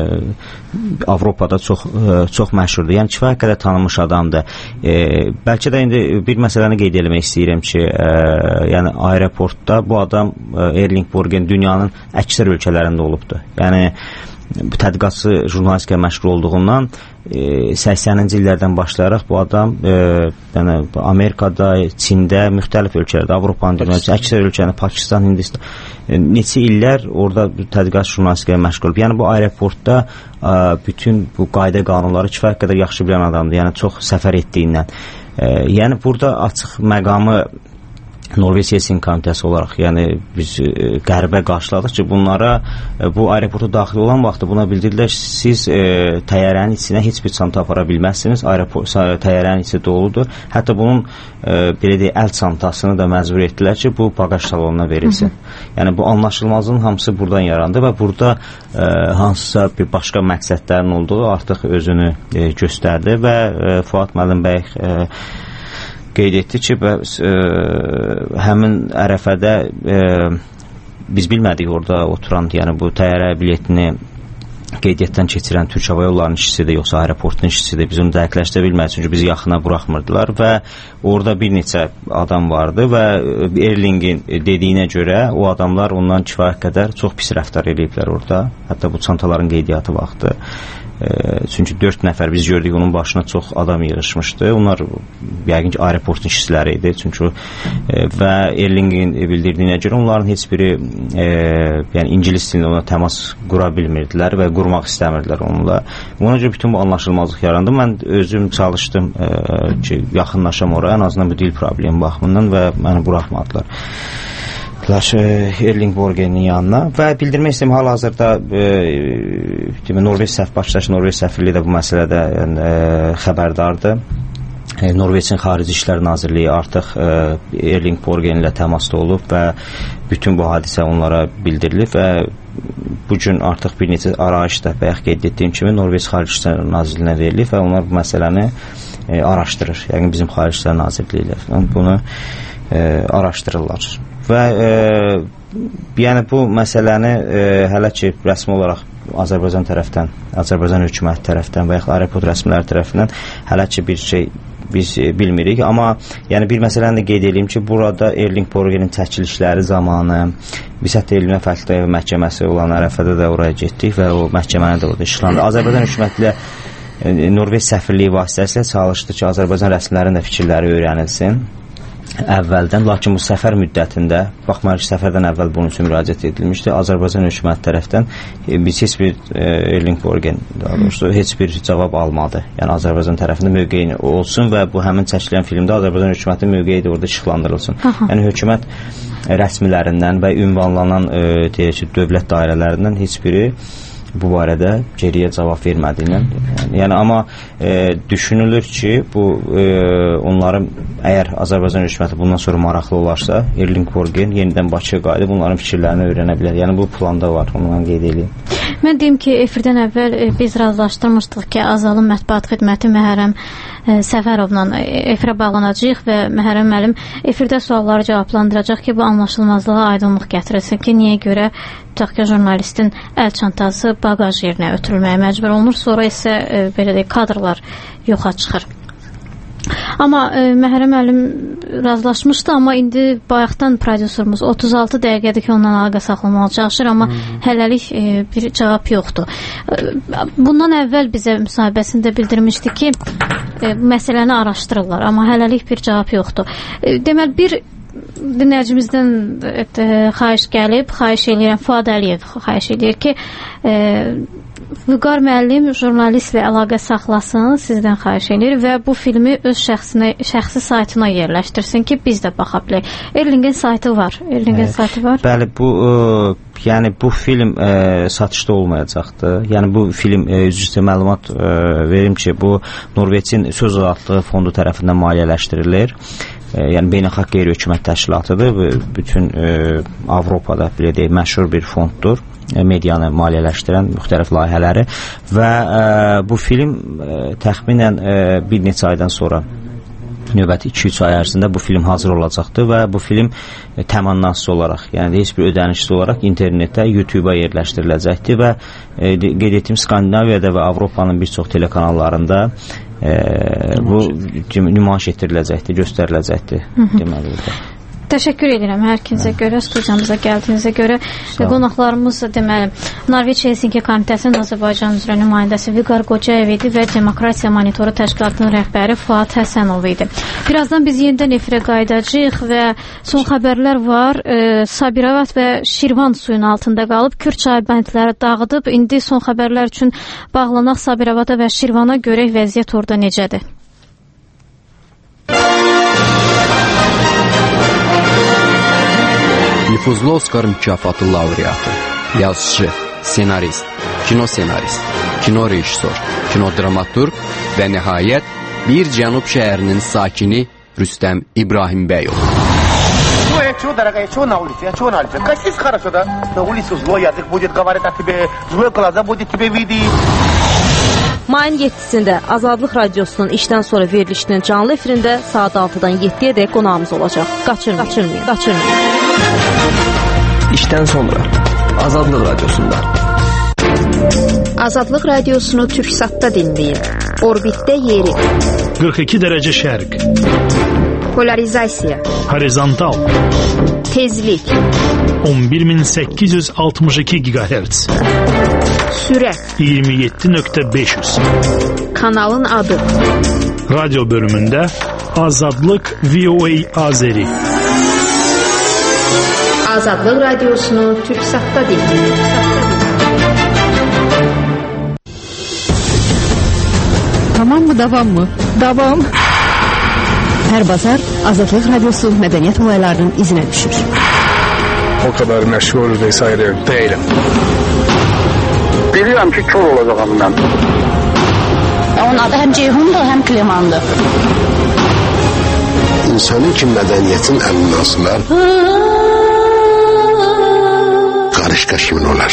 Avropada çox e, çox məşhurdur. Yəni kifayət qədər tanınmış adamdır. E, bəlkə də indi bir məsələni qeyd etmək istəyirəm ki, e, yəni aeroportda bu adam e, Erling Borgen dünyanın əksər ölkələrində olubdur. Yəni bu tədqiqatçı jurnalistikaya məşğul olduğundan e, səksəninci illərdən başlayaraq bu adam e, yəni Amerikada, Çində, müxtəlif ölkələrdə, Avropanın dünyanın əksər ölkələrində, Pakistan, Hindistan e, neçə illər orada tədqiqat jurnalistikaya məşğul olub. Yəni bu aeroportda e, bütün bu qayda qanunları kifayət qədər yaxşı bilən adamdır. Yəni çox səfər etdiyindən. E, yəni burada açıq məqamı Norveç Helsinki komitəsi olaraq, yəni biz e, qəribə qarşıladıq ki, bunlara e, bu aeroporta daxil olan vaxtda buna bildirdilər, siz e, təyyarənin içinə heç bir çanta apara bilməzsiniz, aeroport təyyarənin içi doludur. Hətta bunun e, belə deyək, əl çantasını da məcbur etdilər ki, bu bagaj salonuna verilsin. Hı -hı. Yəni bu anlaşılmazlığın hamısı buradan yarandı və burada e, hansısa bir başqa məqsədlərin olduğu artıq özünü e, göstərdi və e, Fuad müəllim bəy e, qeyd etdi ki, ə, ə, həmin ərəfədə ə, biz bilmədik orada oturan, yəni bu təyyarə biletini qeydiyyatdan keçirən Türk Hava Yollarının işçisidir, yoxsa aeroportun işçisidir, biz onu dəqiqləşdirə bilmədik, çünki bizi yaxına buraxmırdılar və orada bir neçə adam vardı və Erlingin dediyinə görə o adamlar ondan kifayət qədər çox pis rəftar ediblər orada, hətta bu çantaların qeydiyyatı vaxtı. E, çünki dörd nəfər biz gördük, onun başına çox adam yığışmışdı. Onlar yəqin ki aeroportun işçiləri idi. Çünki e, və Erlingin bildirdiyinə görə onların heç biri e, yəni ingilis dilində ona təmas qura bilmirdilər və qurmaq istəmirdilər onunla. Ona görə bütün bu anlaşılmazlıq yarandı. Mən özüm çalışdım e, ki, yaxınlaşam oraya, ən azından bu dil problemi baxımından və məni buraxmadılar. çıxdılar Erling Borgen'in yanına və bildirmək istəyirəm hal-hazırda e, Norveç səf başdaşı Norveç səfirliyi də bu məsələdə e, xəbərdardır. E, Norveçin Xarici İşlər Nazirliyi artıq e, Erling Borgen ilə təmasda olub və bütün bu hadisə onlara bildirilib və bu gün artıq bir neçə arayış da bayaq qeyd etdiyim kimi Norveç Xarici İşlər Nazirliyinə verilib və onlar bu məsələni e, araşdırır. Yəni bizim Xarici İşlər Nazirliyi ilə bunu e, araşdırırlar. Və e, yəni bu məsələni e, hələ ki rəsmi olaraq Azərbaycan tərəfdən, Azərbaycan hökuməti tərəfdən və ya aeroport rəsmiləri tərəfindən hələ ki bir şey biz e, bilmirik. Amma yəni bir məsələni də qeyd edeyim ki, burada Erling Borgen'in çəkilişləri zamanı biz hətta Elmə Fəxri məhkəməsi olan ərəfədə də oraya getdik və o məhkəməni də orada işlandı. Azərbaycan hökuməti ilə e, Norveç səfirliyi vasitəsilə çalışdı ki, Azərbaycan rəsmilərinin də fikirləri öyrənilsin əvvəldən, lakin bu səfər müddətində baxmayaraq səfərdən əvvəl bunun üçün müraciət edilmişdi. Azərbaycan hökuməti tərəfdən e, biz heç bir e, Erling Borgen daha doğrusu heç bir cavab almadı. Yəni Azərbaycan tərəfində mövqeyi olsun və bu həmin çəkilən filmdə Azərbaycan hökumətinin mövqeyi də orada işıqlandırılsın. Aha. Yəni hökumət rəsmilərindən və ünvanlanan e, deyək ki, dövlət dairələrindən heç biri bu barədə geriyə cavab vermədiyindən. Yəni, yəni amma e, düşünülür ki, bu e, onların əgər Azərbaycan hökuməti bundan sonra maraqlı olarsa, Erling Borgen yenidən Bakıya qayıdıb bunların fikirlərini öyrənə bilər. Yəni bu planda var, onu mən qeyd edeyim. Mən deyim ki, efirdən əvvəl e, biz razılaşdırmışdıq ki, Azalın mətbuat xidməti Məhərrəm e, Səfərovla efirə bağlanacağıq və Məhərrəm müəllim efirdə sualları cavablandıracaq ki, bu anlaşılmazlığa aydınlıq gətirilsin ki, niyə görə tutaq ki, jurnalistin əl çantası bagaj yerinə ötürülməyə məcbur olunur, sonra isə e, belə deyək, kadrlar yoxa çıxır. Amma e, Məhərrəm müəllim razılaşmışdı, amma indi bayaqdan prodüserimiz otuz altı dəqiqədir ki, ondan əlaqə saxlamağa çalışır, amma hmm. hələlik e, bir cavab yoxdur. E, bundan əvvəl bizə müsahibəsində bildirmişdi ki, e, məsələni araşdırırlar, amma hələlik bir cavab yoxdur. E, deməli, bir dinləyicimizdən e, xahiş gəlib, xahiş eləyirəm, Fuad Əliyev xahiş eləyir ki, e, Vüqar müəllim jurnalistlə əlaqə saxlasın, sizdən xahiş eləyir və bu filmi öz şəxsinə, şəxsi saytına yerləşdirsin ki, biz də baxa bilək. Erlingin saytı var. Erlingin evet. saytı var. Bəli, bu ə, yəni bu film ə, satışda olmayacaqdır. Yəni bu film ə, üzrə məlumat ə, verim ki, bu Norveçin söz azadlığı fondu tərəfindən maliyyələşdirilir. Yəni beynəlxalq qeyri-hökumət təşkilatıdır. Bütün ə, Avropada belə deyək, məşhur bir fonddur. Medianı maliyyələşdirən müxtəlif layihələri və ə, bu film ə, təxminən ə, bir neçə aydan sonra növbəti iki üç ay ərzində bu film hazır olacaqdır və bu film ə, təmənnasız olaraq, yəni heç bir ödənişsiz olaraq internetdə, YouTube-a yerləşdiriləcəkdir və ə, qeyd etdiyim Skandinaviyada və Avropanın bir çox telekanallarında ə, bu nümayiş etdiriləcəkdir, göstəriləcəkdir deməlidir. Təşəkkür edirəm hər ikinizə görə, studiyamıza gəldiyinizə görə və qonaqlarımız deməli Norveç Helsinki Komitəsinin Azərbaycan üzrə nümayəndəsi Vüqar Qocayev idi və Demokratiya Monitoru Təşkilatının rəhbəri Fuad Həsənov idi. Birazdan biz yenidən efirə qayıdacağıq və son xəbərlər var. E, Sabirabad və Şirvan suyun altında qalıb, Kür çayı bəndləri dağıdıb. İndi son xəbərlər üçün bağlanaq Sabirabada və Şirvana, görək vəziyyət orada necədir. Nüfuzlu Oskar mükafatı laureatı, yazıcı, senarist, kino senarist, kino rejissor, kino dramaturq və nəhayət bir cənub şəhərinin sakini Rüstəm İbrahimbəyov. Чего, дорогая, чего на улице? А чего на улице? Косись хорошо, да? На улице злой язык будет говорить о тебе, злой глаза будет тебе видеть. Mayın yeddisində Azadlıq Radiosunun işdən sonra verilişinin canlı efirində saat altıdan yeddiyə dək qonağımız olacaq. Qaçırmayın, qaçırmayın, qaçırmayın. İşdən sonra Azadlıq Radiosunda. Azadlıq Radiosunu Türksatda dinləyin. Orbitdə yeri. qırx iki dərəcə şərq. Polarizasiya. Horizontal. Tezlik. on bir min səkkiz yüz altmış iki gigahertz. Sürət. iyirmi yeddi nöqtə beş yüz. Kanalın adı. Radyo bölümündə Azadlıq V O A Azeri. Azadlıq Radiosunu Türksatda dinləyin. Tamam mı, davam mı? Davam. Hər bazar Azadlıq Radiosu mədəniyyət olaylarının izinə düşür. o kadar meşgul vesaire değilim. Biliyorum ki kör olacağım ben. Onun adı hem Ceyhun'dur hem Kliman'dır. İnsanın ki mədəniyyətin əminasılar qarışqa kimin olar?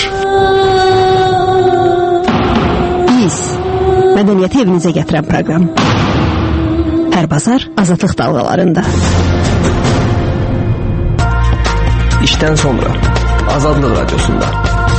Biz mədəniyyəti evinizə gətirən proqram. Hər bazar Azadlıq dalğalarında. İşdən sonra Azadlıq radiosunda.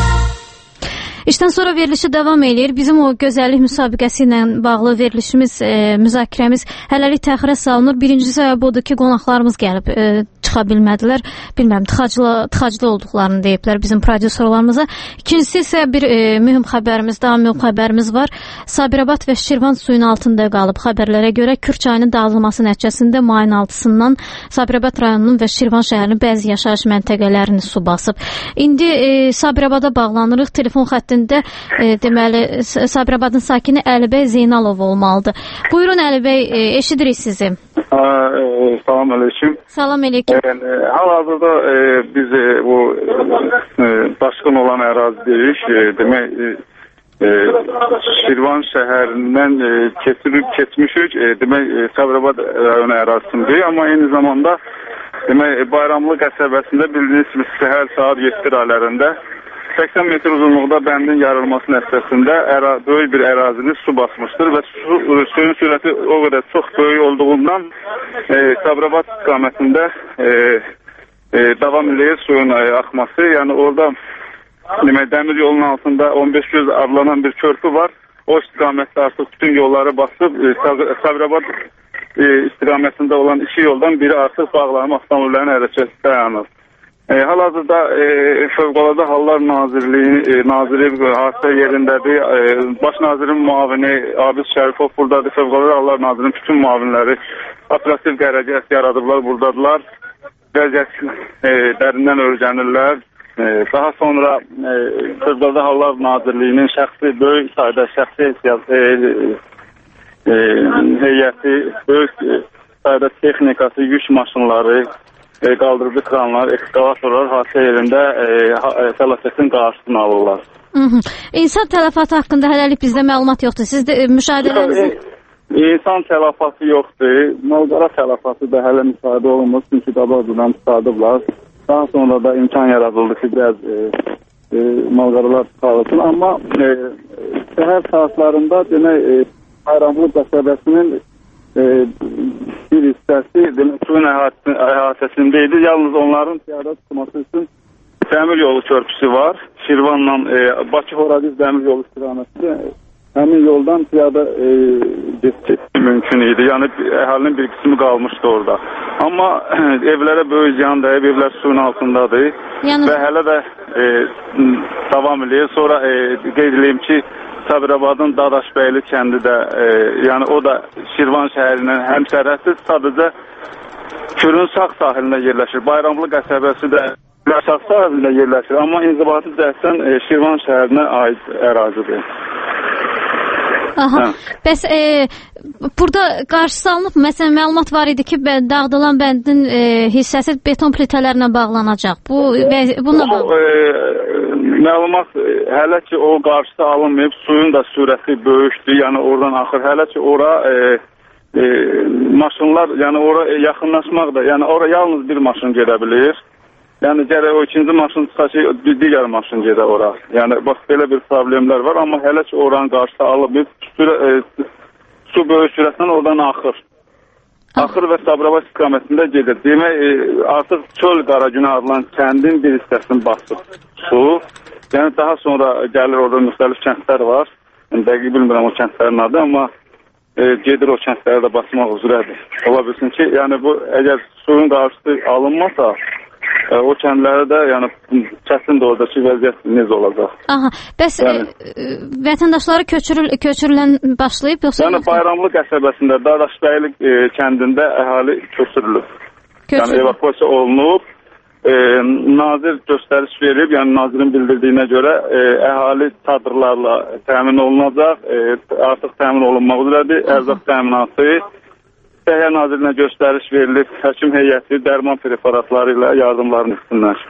İşdən sonra verilişi davam eləyir. Bizim o gözəllik müsabiqəsi ilə bağlı verilişimiz, e, müzakirəmiz hələlik təxirə salınır. Birinci səbəb odur ki, qonaqlarımız gəlib e, çıxa bilmədilər. Bilməm, tıxaclı, tıxaclı olduqlarını deyiblər bizim prodüserlarımıza. İkincisi isə bir e, mühüm xəbərimiz, daha mühüm xəbərimiz var. Sabirabad və Şirvan suyun altında qalıb. Xəbərlərə görə Kür çayının dağılması nəticəsində mayın altısından Sabirabad rayonunun və Şirvan şəhərinin bəzi yaşayış məntəqələrini su basıb. İndi e, Sabirabada bağlanırıq. Telefon xətti E, deməli Sabirabadın sakini Əlibəy Zeynalov olmalıdır. Buyurun Əlibəy, e, eşidirik sizi. E, salam aleyküm. Salam aleyküm. E, hal-hazırda e, biz e, bu e, daşqın olan ərazidəyik. E, demək e, e, Şirvan şəhərindən e, keçirib keçmişik. E, demək e, Sabirabad rayonu ərazisindəyik, amma eyni zamanda demək Bayramlı qəsəbəsində bildiyiniz kimi səhər saat yeddi raylarında səksən metr uzunluqda bəndin yarılması nəticəsində əra, böyük bir ərazini su basmışdır və su, suyun sürəti o qədər çox böyük olduğundan e, Sabirabad istiqamətində e, e, davam edir suyun e, axması. Yəni orada demək, dəmir yolunun altında on beş göz adlanan bir körpü var. O istiqamətdə artıq bütün yolları basıb e, Sabirabad e, istiqamətində olan iki yoldan biri artıq bağlanıb avtomobillərin hərəkəti dayanır. E, Hal-hazırda e, Fövqəladə Hallar Nazirliyi, e, naziri hadisə yerindədir. E, Baş nazirin muavini Abid Şərifov buradadır. Fövqəladə Hallar Nazirinin bütün muavinləri operativ qərargah yaradıblar, buradadılar. Vəziyyət e, dərindən öyrənirlər. E, daha sonra e, Fövqəladə Hallar Nazirliyinin şəxsi, böyük sayda şəxsi e, e, heyəti, böyük sayda texnikası, yük maşınları, E, qaldırıcı kranlar, ekskavatorlar hadisə yerində e, e, fəlakətin qarşısını alırlar. Hı -hı. İnsan tələfatı haqqında hələlik bizdə məlumat yoxdur. Sizdə e, müşahidələrinizin... İnsan tələfatı yoxdur. Malqara tələfatı da hələ müsahidə olunmur. Çünki qabaqcadan çıxardıblar. Daha sonra da imkan yaradıldı ki, biraz e, e, malqaralar çıxarılsın. Amma e, səhər saatlarında demək, e, Bayramlı qəsəbəsinin e, bir hissəsi demək, suyun əhatəsindəydi. Yalnız onların piyada çıxması üçün dəmir yolu körpüsü var. Şirvanla e, Bakı-Horadiz dəmir yolu istiqamətində həmin yoldan piyada e, geçmək mümkün idi. Yəni əhalinin bir qismi qalmışdı orada. Amma e, evlərə böyük ziyan dəyib, evlər suyun altındadır. Yəni... Və hələ də e, davam edir. Sonra e, qeyd edeyim ki, Sabirabadın Dadaşbəyli kəndi də, e, yəni o da Şirvan şəhərindən həmsərhəddir. Sadəcə Kürün sağ sahilində yerləşir. Bayramlı qəsəbəsi də sağ sahilində yerləşir. Amma inzibati cəhətdən e, Şirvan şəhərinə aid ərazidir. Aha. Hə. Bəs e, burada qarşı salınıb, məsələn, məlumat var idi ki, dağıdılan bəndin e, hissəsi beton plitələrlə bağlanacaq. Bu bununla bağlı. E, məlumat hələ ki o qarşısı alınmayıb, suyun da sürəti böyükdür, yəni oradan axır. Hələ ki ora e, e, maşınlar, yəni ora yaxınlaşmaq da, yəni ora yalnız bir maşın gedə bilir. Yəni gərək o ikinci maşın çıxsa ki, digər maşın gedə ora. Yəni bax belə bir problemlər var, amma hələ ki oranın qarşısı alınmayıb, sürə, e, su böyük sürətlə oradan axır. Axır və Sabirabad istiqamətində gedir. Demək, e, artıq Çöl Qaragünə adlanan kəndin bir hissəsini basıb su. Yəni daha sonra gəlir orada müxtəlif kəndlər var. Yəni, dəqiq bilmirəm o kəndlərin adı, amma e, gedir o kəndləri də basmaq üzrədir. Ola bilsin ki, yəni bu əgər suyun qarşısı alınmasa, e, o kəndlərə də yəni çətindir oradakı vəziyyət necə olacaq. Aha, bəs yəni, e, vətəndaşları köçürül, köçürülən başlayıb yoxsa? Yəni Bayramlı qəsəbəsində, Dadaşbəyli e, kəndində əhali köçürülüb. Köçürülüb. Yəni evakuasiya olunub. E, nazir göstəriş verib, yəni nazirin bildirdiyinə görə e, əhali çadırlarla təmin olunacaq, e, artıq təmin olunmaq üzrədir, ərzaq təminatı. Səhiyyə nazirinə göstəriş verilib, həkim heyəti dərman preparatları ilə yardımlarını etsinlər.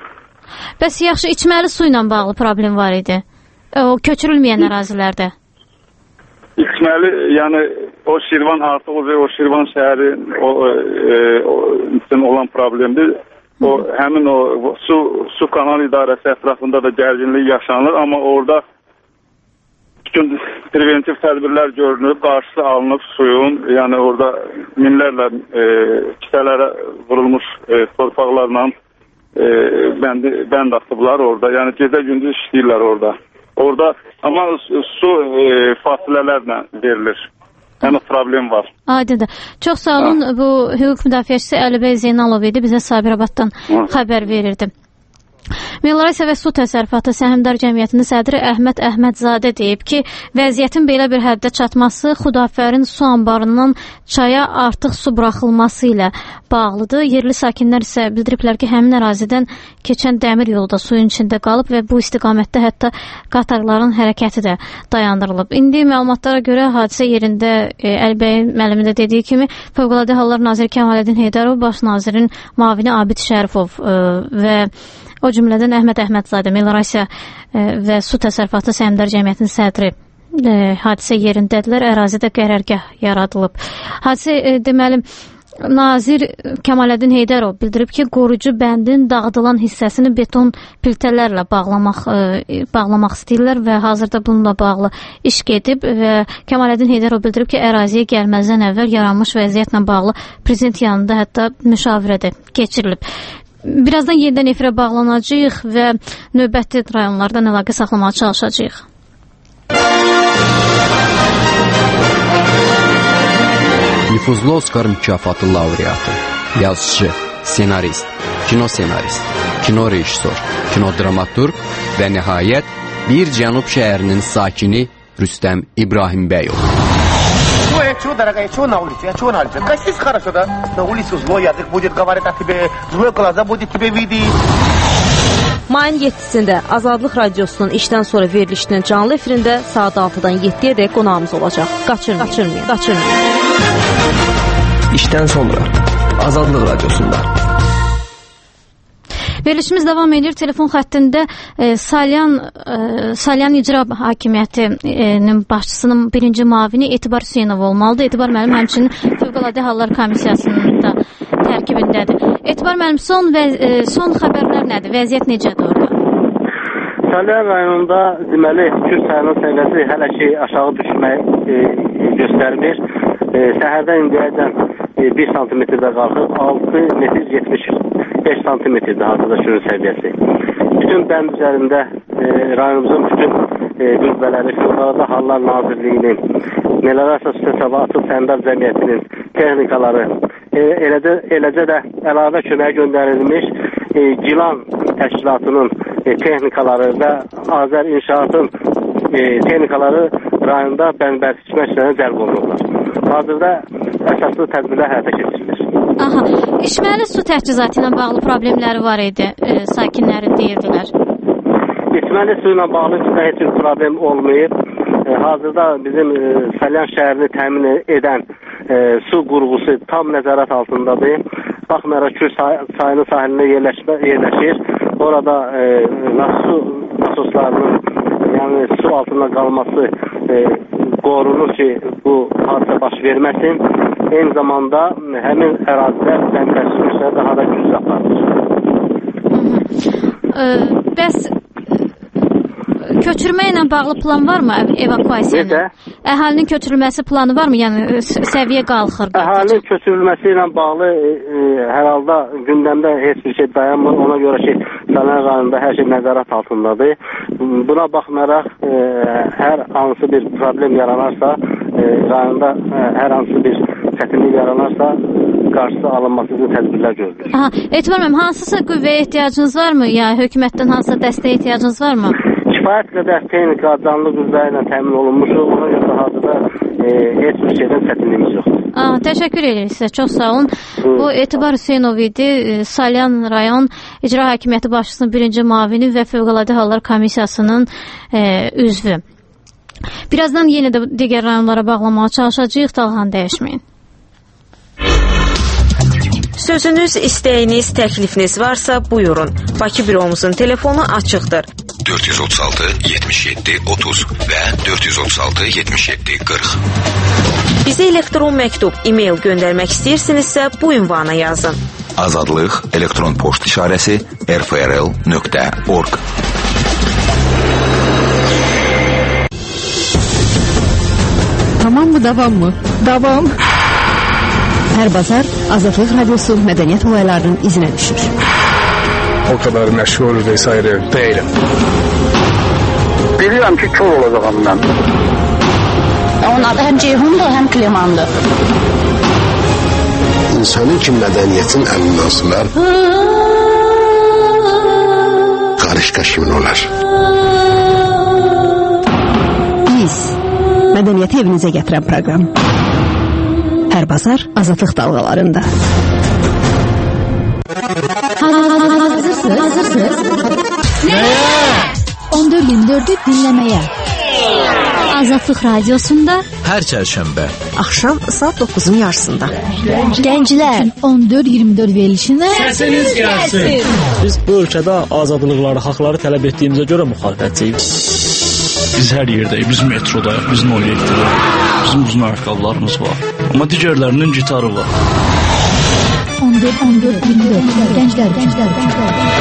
Bəs yaxşı içməli su ilə bağlı problem var idi. O köçürülməyən ərazilərdə. İçməli, yəni o Şirvan artıq o, o Şirvan şəhəri o, e, o üçün olan problemdir. O həmin o su su kanal idarəsi ətrafında da gərginlik yaşanır, amma orada bütün preventiv tədbirlər görünüb, qarşısı alınıb suyun, yəni orada minlərlə e, kisələrə vurulmuş e, torpaqlarla e, bənd, bənd atıblar orada. Yəni gecə gündüz işləyirlər orada. Orada amma su e, fasilələrlə verilir. Yəni problem var. Aydındır. Çox sağ olun. Ha. Bu hüquq müdafiəçisi Əlibəy Zeynalov idi. Bizə Sabirabaddan ha. xəbər verirdi. Melorasiya və Su Təsərrüfatı Səhmdar Cəmiyyətinin sədri Əhməd Əhmədzadə deyib ki, vəziyyətin belə bir həddə çatması Xudafərin su anbarından çaya artıq su buraxılması ilə bağlıdır. Yerli sakinlər isə bildiriblər ki, həmin ərazidən keçən dəmir yolu da suyun içində qalıb və bu istiqamətdə hətta qatarların hərəkəti də dayandırılıb. İndi məlumatlara görə hadisə yerində e, Əlibəy müəllimin də dediyi kimi Fövqəladə Hallar Naziri Kəmaləddin Heydərov, Baş nazirin müavini Abid Şərifov e, və o cümlədən Əhməd Əhmədzadə Melorasiya və Su Təsərrüfatı Səhmdar Cəmiyyətinin sədri e, hadisə yerindədirlər. Ərazidə qərargah yaradılıb. Hadisə e, deməli Nazir Kəmaləddin Heydərov bildirib ki, qorucu bəndin dağıdılan hissəsini beton piltələrlə bağlamaq e, bağlamaq istəyirlər və hazırda bununla bağlı iş gedib və Kəmaləddin Heydərov bildirib ki, əraziyə gəlməzdən əvvəl yaranmış vəziyyətlə bağlı prezident yanında hətta müşavirə də keçirilib. Birazdan yenidən efirə bağlanacağıq və növbəti rayonlardan əlaqə saxlamağa çalışacağıq. Nüfuzlu Oskar mükafatı laureatı, yazıcı, senarist, kino senarist, kino rejissor, kino dramaturq və nəhayət bir cənub şəhərinin sakini Rüstəm İbrahimbəyov. Чего, дорогая, чего на улице? А чего на улице? Косись хорошо, да? На улицу злой язык будет говорить о тебе, злой глаза будет тебе видеть. Mayın yeddisində Azadlıq Radiosunun işdən sonra verilişinin canlı efirində saat altıdan yeddiyə dək qonağımız olacaq. Qaçırmayın, qaçırmayın, qaçırmayın. İşdən sonra Azadlıq Radiosunda. Verilişimiz davam edir. Telefon xəttində e, Salyan e, Salyan İcra Hakimiyyətinin başçısının birinci müavini Etibar Hüseynov olmalıdır. Etibar müəllim həmçinin Fövqəladə Hallar Komissiyasının da tərkibindədir. Etibar müəllim, son və e, son xəbərlər nədir? Vəziyyət necədir orada? Salyan rayonunda deməli Kür çayının səviyyəsi hələ ki aşağı düşmək e, göstərmir. E, səhərdən indiyəcən e, bir santimetrdə qalxıb altı metr yetmiş beş santimetrdə hazırda suyun səviyyəsi. Bütün bənd üzərində e, rayonumuzun bütün e, qüvvələri, Fövqəladə Hallar Nazirliyinin, Melorasiya Su Təsərrüfatı Səhmdar Cəmiyyətinin texnikaları, e, eləcə, eləcə də əlavə köməyə göndərilmiş e, Gilan təşkilatının e, texnikaları və Azər İnşaatın e, texnikaları rayonda bənd-bərsi içmək işlərinə cəlb olunurlar. Hazırda əsaslı tədbirlər həyata keçirilir. Aha, içməli su təchizatı ilə bağlı problemləri var idi, e, sakinlərin deyirdilər. İçməli su ilə bağlı heç bir problem olmayıb. E, hazırda bizim e, Salyan şəhərini təmin edən e, su qurğusu tam nəzarət altındadır. Baxmayaraq Kür çayının sahilində yerləşmə, yerləşir. Orada e, su nasoslarının yəni su altında qalması e, qorunur ki, bu hadisə baş verməsin. Eyni zamanda həmin ərazidə bənd-bərsi işləri daha da güclü aparılır. Bəs köçürmə ilə bağlı plan varmı, evakuasiyanın? Əhalinin köçürülməsi planı varmı? Yəni səviyyə qalxır. Əhalinin köçürülməsi ilə bağlı e, hər halda gündəmdə heç bir şey dayanmır. Ona görə ki, Salyan rayonunda hər şey nəzarət altındadır. Buna baxmayaraq e, hər hansı bir problem yaranarsa, e, rayonda e, hər hansı bir çətinlik yaranarsa qarşısı alınması üçün tədbirlər görülür. Aha, Etibar müəllim, hansısa qüvvəyə ehtiyacınız varmı? Ya hökumətdən hansısa dəstəyə ehtiyacınız varmı? Kifayət qədər texnika, canlı qüvvə ilə təmin olunmuşuq. Ona görə hazırda e, heç bir şeydən çətinliyimiz yoxdur. Aa, təşəkkür edirik sizə, çox sağ olun. Bu Etibar Hüseynov idi, Salyan rayon İcra Hakimiyyəti başçısının birinci müavini və Fövqəladə Hallar Komissiyasının e, üzvü. Birazdan yenə də digər rayonlara bağlamağa çalışacağıq, dalğanı dəyişməyin. Sözünüz, istəyiniz, təklifiniz varsa buyurun. Bakı büromuzun telefonu açıqdır. dörd yüz otuz altı yetmiş yeddi otuz və dörd yüz otuz altı yetmiş yeddi qırx. Bizə elektron məktub, e-mail göndərmək istəyirsinizsə bu ünvana yazın. Azadlıq elektron poçt işarəsi r f r l nöqtə org. Tamam mı, davam mı? Davam. Hər bazar Azadlıq Radiosu mədəniyyət olaylarının izinə düşür. O kadar meşgul vesaire değilim. Bilirəm ki, kör olacağım mən. Onun adı həm Ceyhundur, həm Klemandır. İnsanın ki mədəniyyətin əlindən asılar, qarışqa kimin olar? Biz mədəniyyəti evinizə gətirən proqram. Hər bazar Azadlıq dalğalarında. Hazırsınız? Hazırsınız? Nəyə? on dörd iyirmi dördü dinləməyə. Azadlıq Radiosunda hər çərşənbə axşam saat doqquzun yarısında. Gənclər on dörd iyirmi dörd verilişində səsiniz gəlsin. Biz bu ölkədə azadlıqları, haqları tələb etdiyimizə görə müxalifətçiyik. Biz hər yerdəyik, biz metrodayıq, biz Novyekdəyik. Bizim uzun ayaqqabılarımız var. Amma digərlərinin gitarı var. on dörd on dörd iyirmi dörd Gənclər, gənclər, gənclər.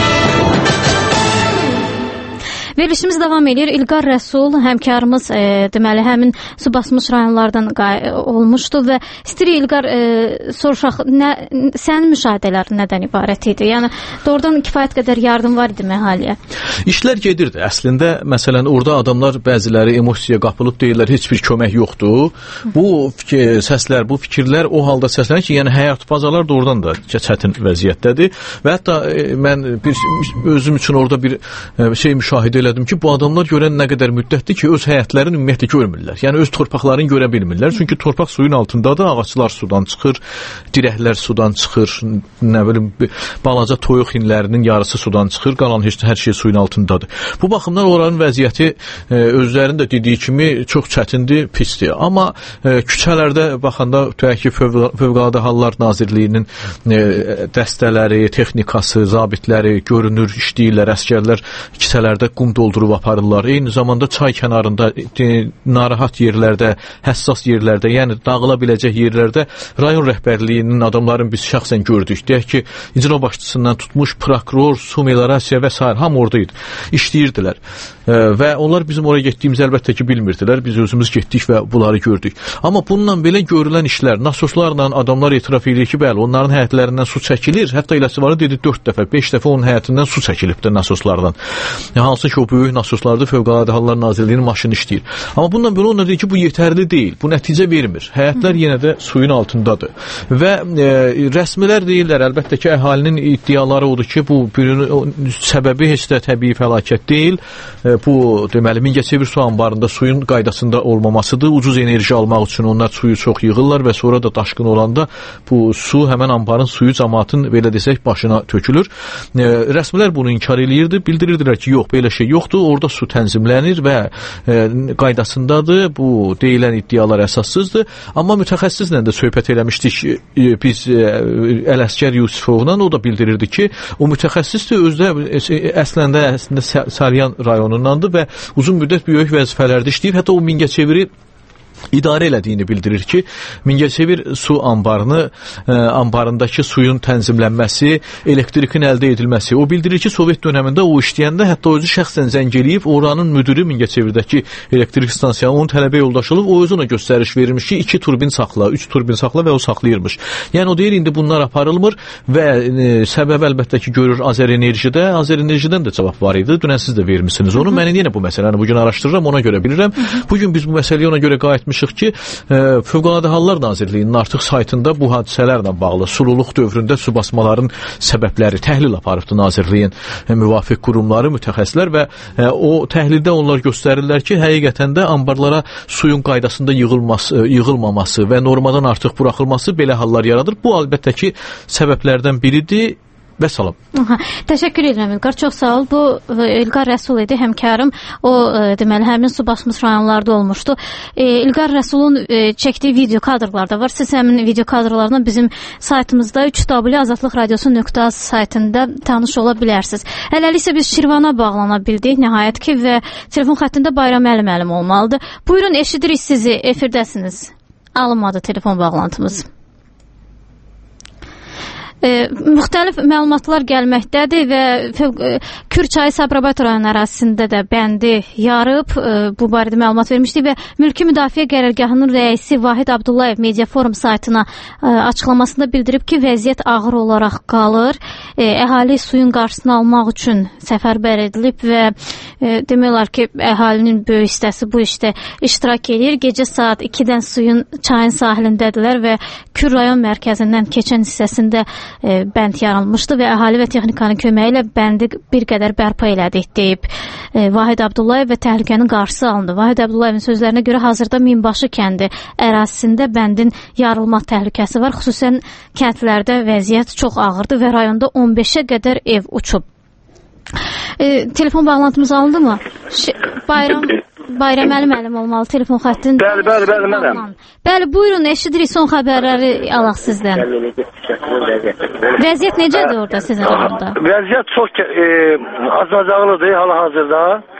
Verilişimiz davam edir. İlqar Rəsul həmkarımız e, deməli həmin su basmış rayonlardan olmuşdu və istəyirik İlqar e, soruşaq, nə, sənin müşahidələrin nədən ibarət idi? Yəni doğrudan kifayət qədər yardım var idi əhaliyə? İşlər gedirdi. Əslində məsələn orada adamlar bəziləri emosiyaya qapılıb deyirlər heç bir kömək yoxdur. Bu fikir, səslər, bu fikirlər o halda səslənir ki, yəni həyat bazalar da oradan da çətin vəziyyətdədir və hətta e, mən bir özüm üçün orada bir e, şey müşahidə elədim ki, bu adamlar görən nə qədər müddətdir ki, öz həyətlərini ümumiyyətlə görmürlər. Yəni öz torpaqlarını görə bilmirlər. Çünki torpaq suyun altındadır, ağaclar sudan çıxır, dirəklər sudan çıxır, nə bilim balaca toyuq hinlərinin yarısı sudan çıxır, qalan heç hər şey suyun altındadır. Bu baxımdan oranın vəziyyəti e, özlərinin də dediyi kimi çox çətindir, pisdir. Amma e, küçələrdə baxanda təhər ki, Fövqəladə Hallar Nazirliyinin e, dəstələri, texnikası, zabitləri görünür, işləyirlər, əskərlər küçələrdə qum doldurub aparırlar. Eyni zamanda çay kənarında e, narahat yerlərdə, həssas yerlərdə, yəni dağıla biləcək yerlərdə rayon rəhbərliyinin adamların biz şəxsən gördük. Deyək ki, icra başçısından tutmuş prokuror, su meliorasiya və s. hamı orada idi. İşləyirdilər. E, və onlar bizim oraya getdiyimiz əlbəttə ki, bilmirdilər. Biz özümüz getdik və bunları gördük. Amma bununla belə görülən işlər, nasoslarla adamlar etiraf edir ki, bəli, onların həyətlərindən su çəkilir. Hətta eləsi var dedi dörd dəfə, beş dəfə onun həyətindən su çəkilibdir nasoslardan. Yəni, hansı ki, o böyük nasoslarda Fövqəladə Hallar Nazirliyinin maşını işləyir. Amma bundan belə onlar deyir ki, bu yetərli deyil, bu nəticə vermir. Həyətlər yenə də suyun altındadır. Və e, rəsmilər deyirlər, əlbəttə ki, əhalinin iddiaları odur ki, bu birinin səbəbi heç də təbii fəlakət deyil. E, bu, deməli, Mingəçevir su anbarında suyun qaydasında olmamasıdır. Ucuz enerji almaq üçün onlar suyu çox yığırlar və sonra da daşqın olanda bu su həmən anbarın suyu cəmaatın, belə desək, başına tökülür. E, rəsmilər bunu inkar eləyirdi, bildirirdilər ki, yox, belə şey yoxdur, orada su tənzimlənir və e, qaydasındadır, bu deyilən iddialar əsassızdır. Amma mütəxəssislə də söhbət eləmişdik e, biz e, Ələsgər Yusifovla, o da bildirirdi ki, o mütəxəssis də özdə e, əslində, əslində Saryan rayonundandır və uzun müddət böyük vəzifələrdə işləyir. Hətta o Mingəçeviri idarə elədiyini bildirir ki, Mingəçevir su anbarını, e, anbarındakı suyun tənzimlənməsi, elektrikin əldə edilməsi. O bildirir ki, Sovet dönəmində o işləyəndə hətta özü şəxsən zəng eləyib, oranın müdürü Mingəçevirdəki elektrik stansiyanı onun tələbə yoldaşı olub, o özü ona göstəriş verilmiş ki, iki turbin saxla, üç turbin saxla və o saxlayırmış. Yəni o deyir, indi bunlar aparılmır və e, səbəb əlbəttə ki, görür Azərenerjidə, Azərenerjidən də cavab var idi. Dünən siz də vermişsiniz onu. Mən yenə bu məsələni bugün araşdırıram, ona görə bilirəm. Bugün biz bu məsələyə ona görə qayıtmışıq ki, e, Fövqəladə Hallar Nazirliyinin artıq saytında bu hadisələrlə bağlı sululuq dövründə su basmaların səbəbləri təhlil aparıbdı Nazirliyin e, müvafiq qurumları, mütəxəssislər və e, o təhlildə onlar göstərirlər ki, həqiqətən də anbarlara suyun qaydasında yığılması, yığılmaması və normadan artıq buraxılması belə hallar yaradır. Bu əlbəttə ki, səbəblərdən biridir. və salam. Aha, təşəkkür edirəm İlqar, çox sağ ol. Bu İlqar Rəsul idi, həmkarım. O deməli həmin su basmış rayonlarda olmuşdu. E, İlqar Rəsulun e, çəkdiyi video kadrlar da var. Siz həmin video kadrlarla bizim saytımızda üç w azadlıq radiosu nöqtə az saytında tanış ola bilərsiniz. Hələlik isə biz Şirvana bağlana bildik nəhayət ki və telefon xəttində Bayram Əli müəllim olmalıdır. Buyurun, eşidirik sizi, efirdəsiniz. Alınmadı telefon bağlantımız. E, müxtəlif məlumatlar gəlməkdədir və e, Kürçayı Sabirabad rayon ərazisində də bəndi yarıb, e, bu barədə məlumat vermişdik və Mülki Müdafiə Qərargahının rəisi Vahid Abdullayev Media Forum saytına e, açıqlamasında bildirib ki, vəziyyət ağır olaraq qalır. E, əhali suyun qarşısını almaq üçün səfərbər edilib və e, demək olar ki, əhalinin böyük hissəsi bu işdə iştirak edir. Gecə saat ikidən suyun çayın sahilindədirlər və Kür rayon mərkəzindən keçən hissəsində e, bənd yarılmışdı və əhali və texnikanın köməyi ilə bəndi bir qədər bərpa elədik deyib e, Vahid Abdullayev və təhlükənin qarşısı alındı. Vahid Abdullayevin sözlərinə görə hazırda Minbaşı kəndi ərazisində bəndin yarılma təhlükəsi var. Xüsusən kəndlərdə vəziyyət çox ağırdır və rayonda on beşə qədər ev uçub. E, telefon bağlantımız alındı mı? Ş Bayram Bayram Əli müəllim olmalı telefon xəttində. Bəli, bəli, bəli, mənəm. Bəli, buyurun, eşidirik, son xəbərləri alaq sizdən. Vəziyyət necədir orada sizin rayonda? Vəziyyət çox e, az-azağlıdır hal-hazırda.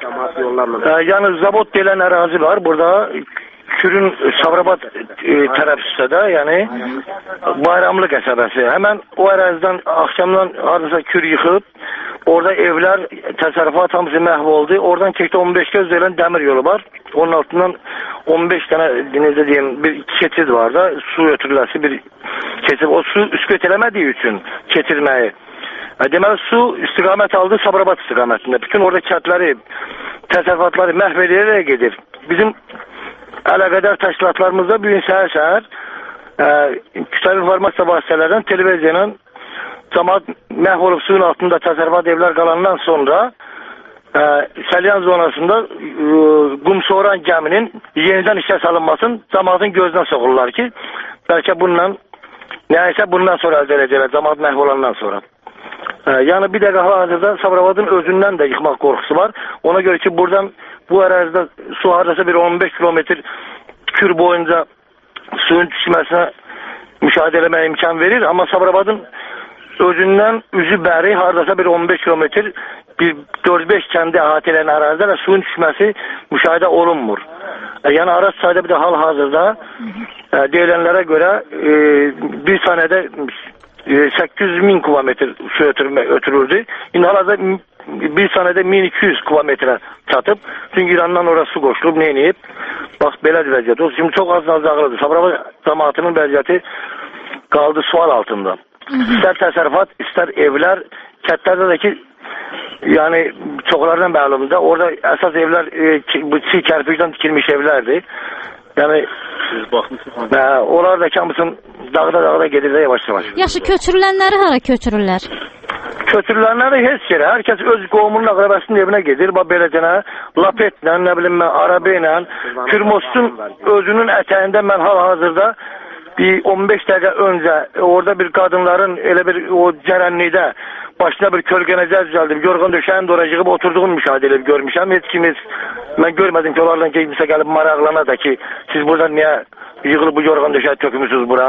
E, yəni zavod deyilən ərazi var burada. Kürün Sabirabad e, tərəfində də, yəni Bayramlı qəsəbəsi. Həmən o ərazidən axşamdan hardasa Kür yıxıb, orada evlər, təsərrüfat hamısı məhv oldu. Oradan keçdi on beş göz deyilən dəmir yolu var. Onun altından on beş dənə, necə deyim, bir keçid var da, su ötürüləsi bir keçid. O su üskət eləmədiyi üçün keçirməyi. E, deməli, su istiqamət aldı Sabirabad istiqamətində. Bütün orada kəndləri, təsərrüfatları məhv edərək gedir. Bizim əlaqədar təşkilatlarımızda bugün səhər-səhər e, kütləvi informasiya vasitələrdən, televiziyanla cəmaat məhv olub suyun altında təsərrüfat evlər qalandan sonra e, Səlyan zonasında e, qum soğuran gəminin yenidən işə salınmasını cəmaatın gözünə soxurlar ki, bəlkə bundan, nəyəsə bundan sonra əldə edəcəklər, cəmaat məhv olandan sonra. E, yəni bir dəqiqə hal-hazırda Sabirabadın özündən də yıxmaq qorxusu var. Ona görə ki, buradan bu ərazidə su hardasa bir on beş kilometr Kür boyunca suyun düşməsinə müşahidə eləməyə imkan verir. Amma Sabirabadın özündən üzü bəri hardasa bir on beş kilometr bir dörd beş kəndi əhatə edən ərazidə və suyun düşməsi müşahidə olunmur. E, yəni Araz çayda bir də hal-hazırda e, deyilənlərə görə e, bir saniyədə e, səkkiz yüz min kubometr su ötürüldü. İndi hal-hazırda bir saniyədə min iki yüz kubometrə çatıb. Çünki İrandan orası su qoşulub, neyniyib? Bax, belədir vəziyyət. O, şimdi çox az-azağlıdır. Sabirabad cəmaatının vəziyyəti qaldı sual altında. İstər təsərrüfat, istər evlər, kətlərdə də ki, yəni çoxlardan məlumdur. Orada əsas evlər e, bu çiğ kərpicdən tikilmiş evlərdir. Yəni və onlar da hamısın dağda-dağda gedir də yavaş-yavaş. Yaxşı, köçürülənləri hara köçürürlər? Köçürülənləri heç yerə. Hər kəs öz qohumunun əqrəbəsinin evinə gedir. Bax, beləcənə, lapetlə, nə bilim mən, arabayla, Kürmostun özünün ətəyində mən hal-hazırda bir on beş dəqiqə öncə orada bir qadınların elə bir o cərənlikdə başına bir kölgənəcə düzəldim. Yorğan döşəyin oraya yığıb oturduğunu müşahidə edib görmüşəm. Heç kimiz, mən görmədim ki, onlardan kimsə gəlib maraqlana da ki, siz burada niyə yığılıb bu yorğan döşəyi tökümüsünüz bura?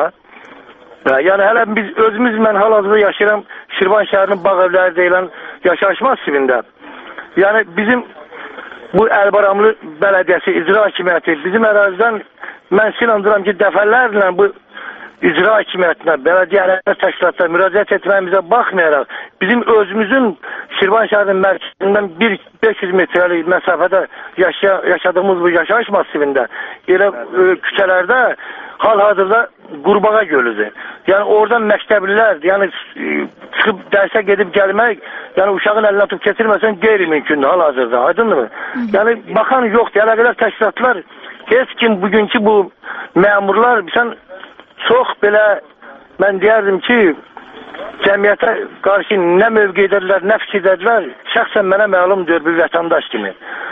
Yəni hələ biz özümüz, mən hal-hazırda yaşayıram Şirvan şəhərinin bağ evləri deyilən yaşayış masivində. Yəni bizim bu Əlbaramlı bələdiyyəsi, icra hakimiyyəti bizim ərazidən mən inanıram ki, dəfələrlə bu icra hakimiyyətinə, bələdiyyələr təşkilatlara müraciət etməyimizə baxmayaraq bizim özümüzün Şirvan şəhərinin mərkəzindən bir beş yüz metrəlik məsafədə yaşa yaşadığımız bu yaşayış masivində elə e, küçələrdə hal-hazırda Qurbağa gölüdür. Yəni oradan məktəblilər, yəni çıxıb dərsə gedib gəlmək, yəni uşağın əlinə tutub keçirməsən qeyri-mümkündür hal-hazırda, aydındır mı? Yəni baxan yoxdur, əlaqədar təşkilatlar, heç kim bugünkü bu məmurlar, sən çox belə, mən deyərdim ki, cəmiyyətə qarşı nə mövqe edirlər, nə fikir edirlər, şəxsən mənə məlumdur bir vətəndaş kimi.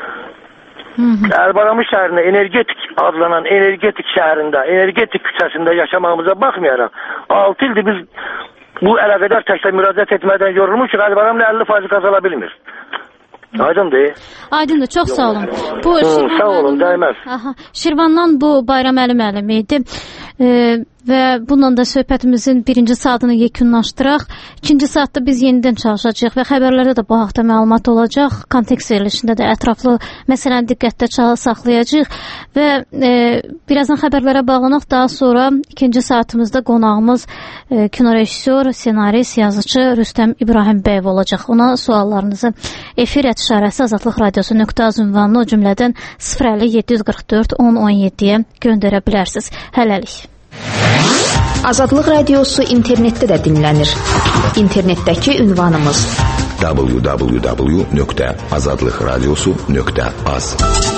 Əlbaramlı şəhərində energetik adlanan energetik şəhərində, energetik küçəsində yaşamağımıza baxmayaraq altı ildir biz bu əlaqədar təklə müraciət etmədən yorulmuş ki, Qəzbəramla əlli faiz qazana bilmir. Aydındır. Aydındır, çox sağ olun. Bu Hı, sağ olun, dəyməz. Aha, Şirvandan bu Bayraməli müəllim idi. E, və bununla da söhbətimizin birinci saatını yekunlaşdıraq. İkinci saatda biz yenidən çalışacağıq və xəbərlərdə də bu haqda məlumat olacaq. Kontekst verilişində də ətraflı məsələni diqqətdə saxlayacağıq və e, birazdan xəbərlərə bağlanaq. Daha sonra ikinci saatımızda qonağımız e, kinorejissor, senarist, yazıcı Rüstəm İbrahimbəyev olacaq. Ona suallarınızı efir ətişarəsi azadlıq radiosu nöqtə az ünvanlı o cümlədən sıfır əlli yeddi yüz qırx dörd on on yeddiyə göndərə bilərsiniz. Hələlik. Azadlıq radiosu internetdə də dinlənir. İnternetdəki ünvanımız w w w nöqtə azadlıq radiosu nöqtə az.